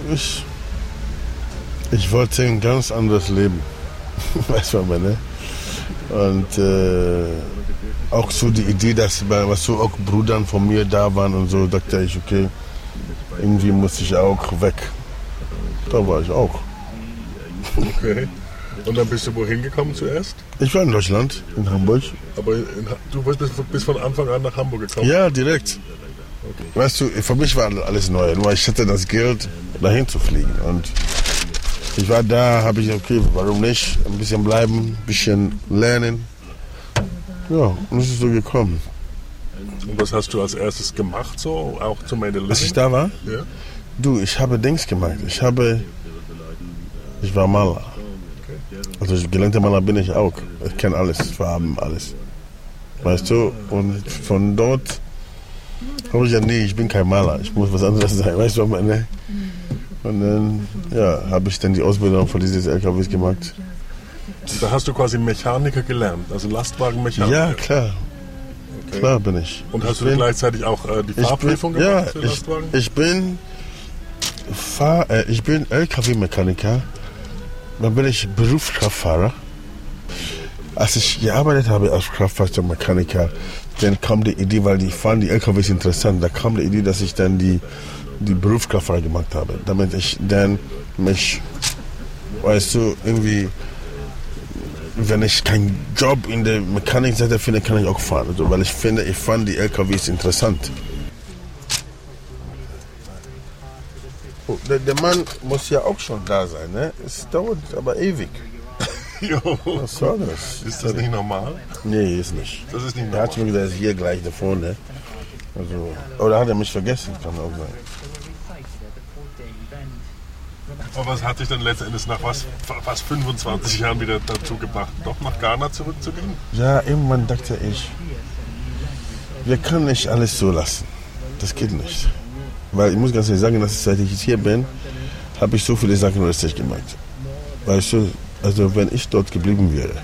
ich wollte ein ganz anderes Leben. Weißt du, ne? Und auch so die Idee, dass so auch Brüdern von mir da waren und so, dachte ich, okay, irgendwie muss ich auch weg. Da war ich auch. Okay. Und dann bist du wohin gekommen zuerst? Ich war in Deutschland, in Hamburg. Aber du bist von Anfang an nach Hamburg gekommen? Ja, direkt. Okay. Weißt du, für mich war alles neu. Nur ich hatte das Geld, dahin zu fliegen. Und ich war da, habe ich okay, warum nicht? Ein bisschen bleiben, ein bisschen lernen. Ja, und es ist so gekommen. Und was hast du als erstes gemacht, so auch zum Ende? Als ich da war? Ja. Du, ich habe Dings gemacht. Ich war Maler. Also gelernter Maler bin ich auch. Ich kenne alles, Farben, alles. Weißt du? Und von dort habe ich ich bin kein Maler. Ich muss was anderes sein. Weißt du, meine? Und dann, habe ich dann die Ausbildung für dieses LKWs gemacht. Da hast du quasi Mechaniker gelernt, also Lastwagenmechaniker? Ja, klar. Okay. Klar bin ich. Und hast du gleichzeitig auch die Fahrprüfung gemacht für Lastwagen? Ich bin LKW-Mechaniker. Dann bin ich Berufskraftfahrer. Als ich gearbeitet habe als Kraftfahrzeugmechaniker, dann kam die Idee, weil ich fand die LKWs interessant, da kam die Idee, dass ich dann die Berufskraftfahrer gemacht habe. Damit ich dann mich, weißt du, irgendwie, wenn ich keinen Job in der Mechanikseite finde, kann ich auch fahren. Also, weil ich fand die LKWs interessant. Oh, der Mann muss ja auch schon da sein, ne? Es dauert aber ewig. Jo. Was soll das? Ist das nicht normal? Nee, ist nicht. Das ist nicht normal. Er hat schon gesagt, er ist hier gleich da vorne. Also, oder hat er mich vergessen, kann auch sein. Aber was hat dich dann letztendlich nach fast 25 Jahren wieder dazu gebracht, doch nach Ghana zurückzugehen? Ja, irgendwann dachte ich, wir können nicht alles so lassen. Das geht nicht. Weil ich muss ganz ehrlich sagen, dass seit ich hier bin, habe ich so viele Sachen richtig gemacht. Weißt du, also wenn ich dort geblieben wäre,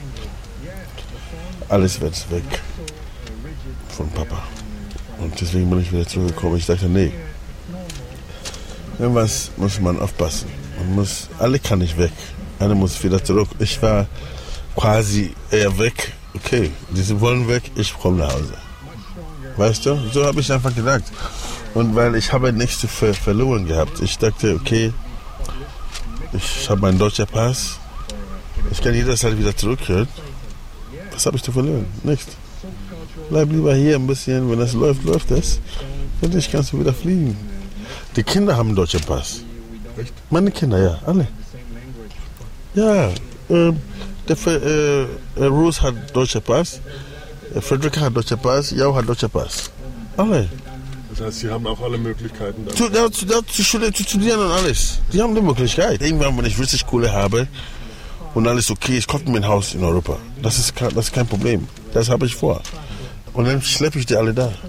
alles wird weg von Papa. Und deswegen bin ich wieder zurückgekommen. Ich dachte, nee, irgendwas muss man aufpassen. Alle kann nicht weg. Einer muss wieder zurück. Ich war quasi eher weg. Okay, diese wollen weg, ich komme nach Hause. Weißt du, so habe ich einfach gedacht. Und weil ich habe nichts zu verloren gehabt. Ich dachte, okay, ich habe meinen deutschen Pass. Ich kann jederzeit wieder zurückkehren. Was habe ich zu verlieren? Nichts. Bleib lieber hier ein bisschen. Wenn das läuft, läuft es. Wenn nicht, kannst du wieder fliegen. Die Kinder haben einen deutschen Pass. Echt? Meine Kinder, ja, alle. Ja, Ruth hat deutschen Pass. Frederica hat deutschen Pass. Jau hat deutschen Pass. Alle. Das heißt, sie haben auch alle Möglichkeiten. Zu studieren und alles. Die haben die Möglichkeit. Irgendwann, wenn ich richtig Kohle habe und alles okay, ich kaufe mir ein Haus in Europa. Das ist kein Problem. Das habe ich vor. Und dann schleppe ich die alle da.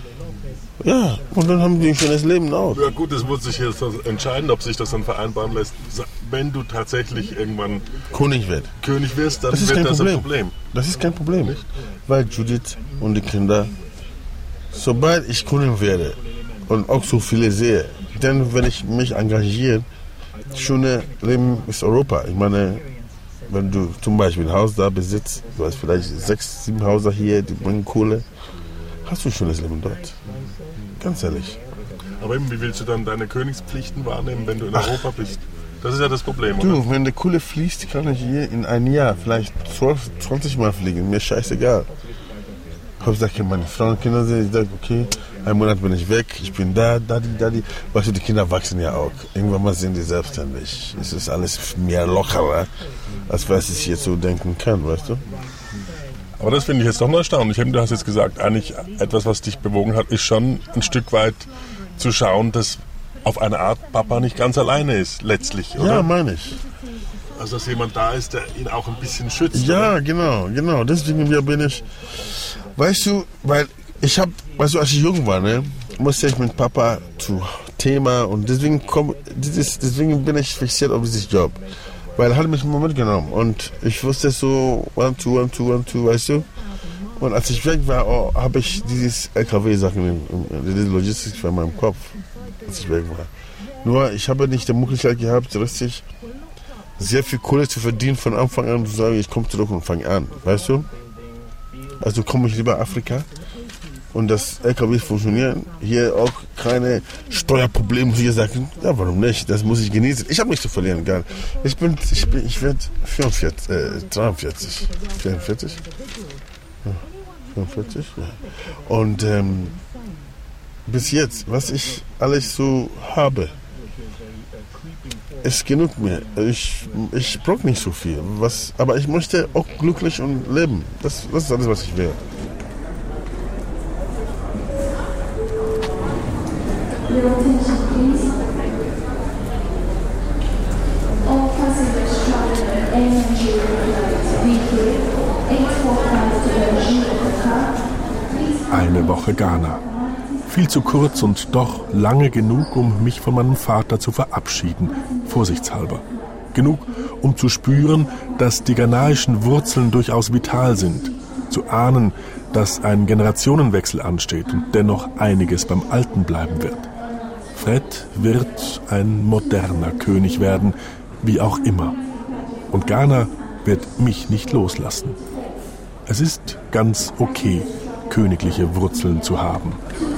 Ja, und dann haben die ein schönes Leben auch. Ja gut, das muss sich jetzt entscheiden, ob sich das dann vereinbaren lässt. Wenn du tatsächlich irgendwann König wirst, dann wird das ein Problem. Das ist kein Problem. Nicht? Weil Judith und die Kinder, sobald ich König werde und auch so viele sehe, dann wenn ich mich engagiere, schöne Leben ist Europa. Ich meine, wenn du zum Beispiel ein Haus da besitzt, du hast vielleicht 6, 7 Häuser hier, die bringen Kohle, hast du ein schönes Leben dort. Ganz ehrlich. Aber eben, wie willst du dann deine Königspflichten wahrnehmen, wenn du in Europa bist? Das ist ja das Problem, du, oder? Wenn die Kohle fließt, kann ich hier in einem Jahr vielleicht 20 Mal fliegen. Mir scheißegal. Hauptsache meine Frau und Kinder sind, ich sage, okay, einen Monat bin ich weg, ich bin da, Daddy. Weißt du, die Kinder wachsen ja auch. Irgendwann mal sind die selbstständig. Es ist alles mehr lockerer, als was ich jetzt so denken kann, weißt du? Aber das finde ich jetzt doch noch erstaunlich. Du hast jetzt gesagt, eigentlich etwas, was dich bewogen hat, ist schon ein Stück weit zu schauen, dass auf eine Art Papa nicht ganz alleine ist, letztlich, oder? Ja, meine ich. Also, dass jemand da ist, der ihn auch ein bisschen schützt. Ja, oder? Genau. Deswegen bin ich, weißt du, weil ich habe, als ich jung war, musste ich mit Papa zu Thema und deswegen bin ich fixiert auf dieses Job. Weil er hat mich immer mitgenommen und ich wusste so, 1, 2, weißt du. Und als ich weg war, habe ich dieses LKW-Sachen, diese Logistik für meinem Kopf, als ich weg war. Nur, ich habe nicht die Möglichkeit gehabt, richtig sehr viel Kohle zu verdienen von Anfang an und zu sagen, ich komme zurück und fange an, weißt du. Also komme ich lieber Afrika und das LKW funktionieren. Hier auch keine Steuerprobleme. Hier sagen, ja, warum nicht? Das muss ich genießen. Ich habe nichts zu verlieren, gar nicht. Ich werde 43. 44? Ja, 44? Ja. Und bis jetzt, was ich alles so habe, ist genug mir. Ich brauche nicht so viel. Aber ich möchte auch glücklich und leben. Das ist alles, was ich will. Your attention, please. All passengers traveling on Air Nigeria flight VK 845 to Beijing. Eine Woche Ghana. Viel zu kurz und doch lange genug, um mich von meinem Vater zu verabschieden, vorsichtshalber. Genug, um zu spüren, dass die ghanaischen Wurzeln durchaus vital sind. Zu ahnen, dass ein Generationenwechsel ansteht und dennoch einiges beim Alten bleiben wird. Fred wird ein moderner König werden, wie auch immer. Und Ghana wird mich nicht loslassen. Es ist ganz okay, königliche Wurzeln zu haben.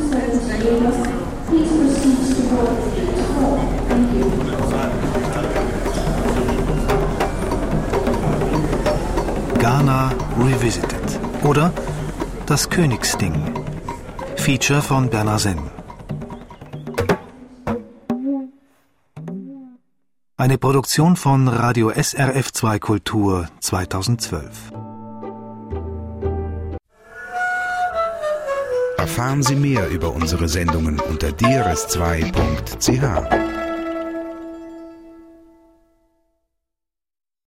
Ghana Revisited oder Das Königsding. Feature von Bernard Senn. Eine Produktion von Radio SRF2 Kultur 2012. Erfahren Sie mehr über unsere Sendungen unter drs2.ch.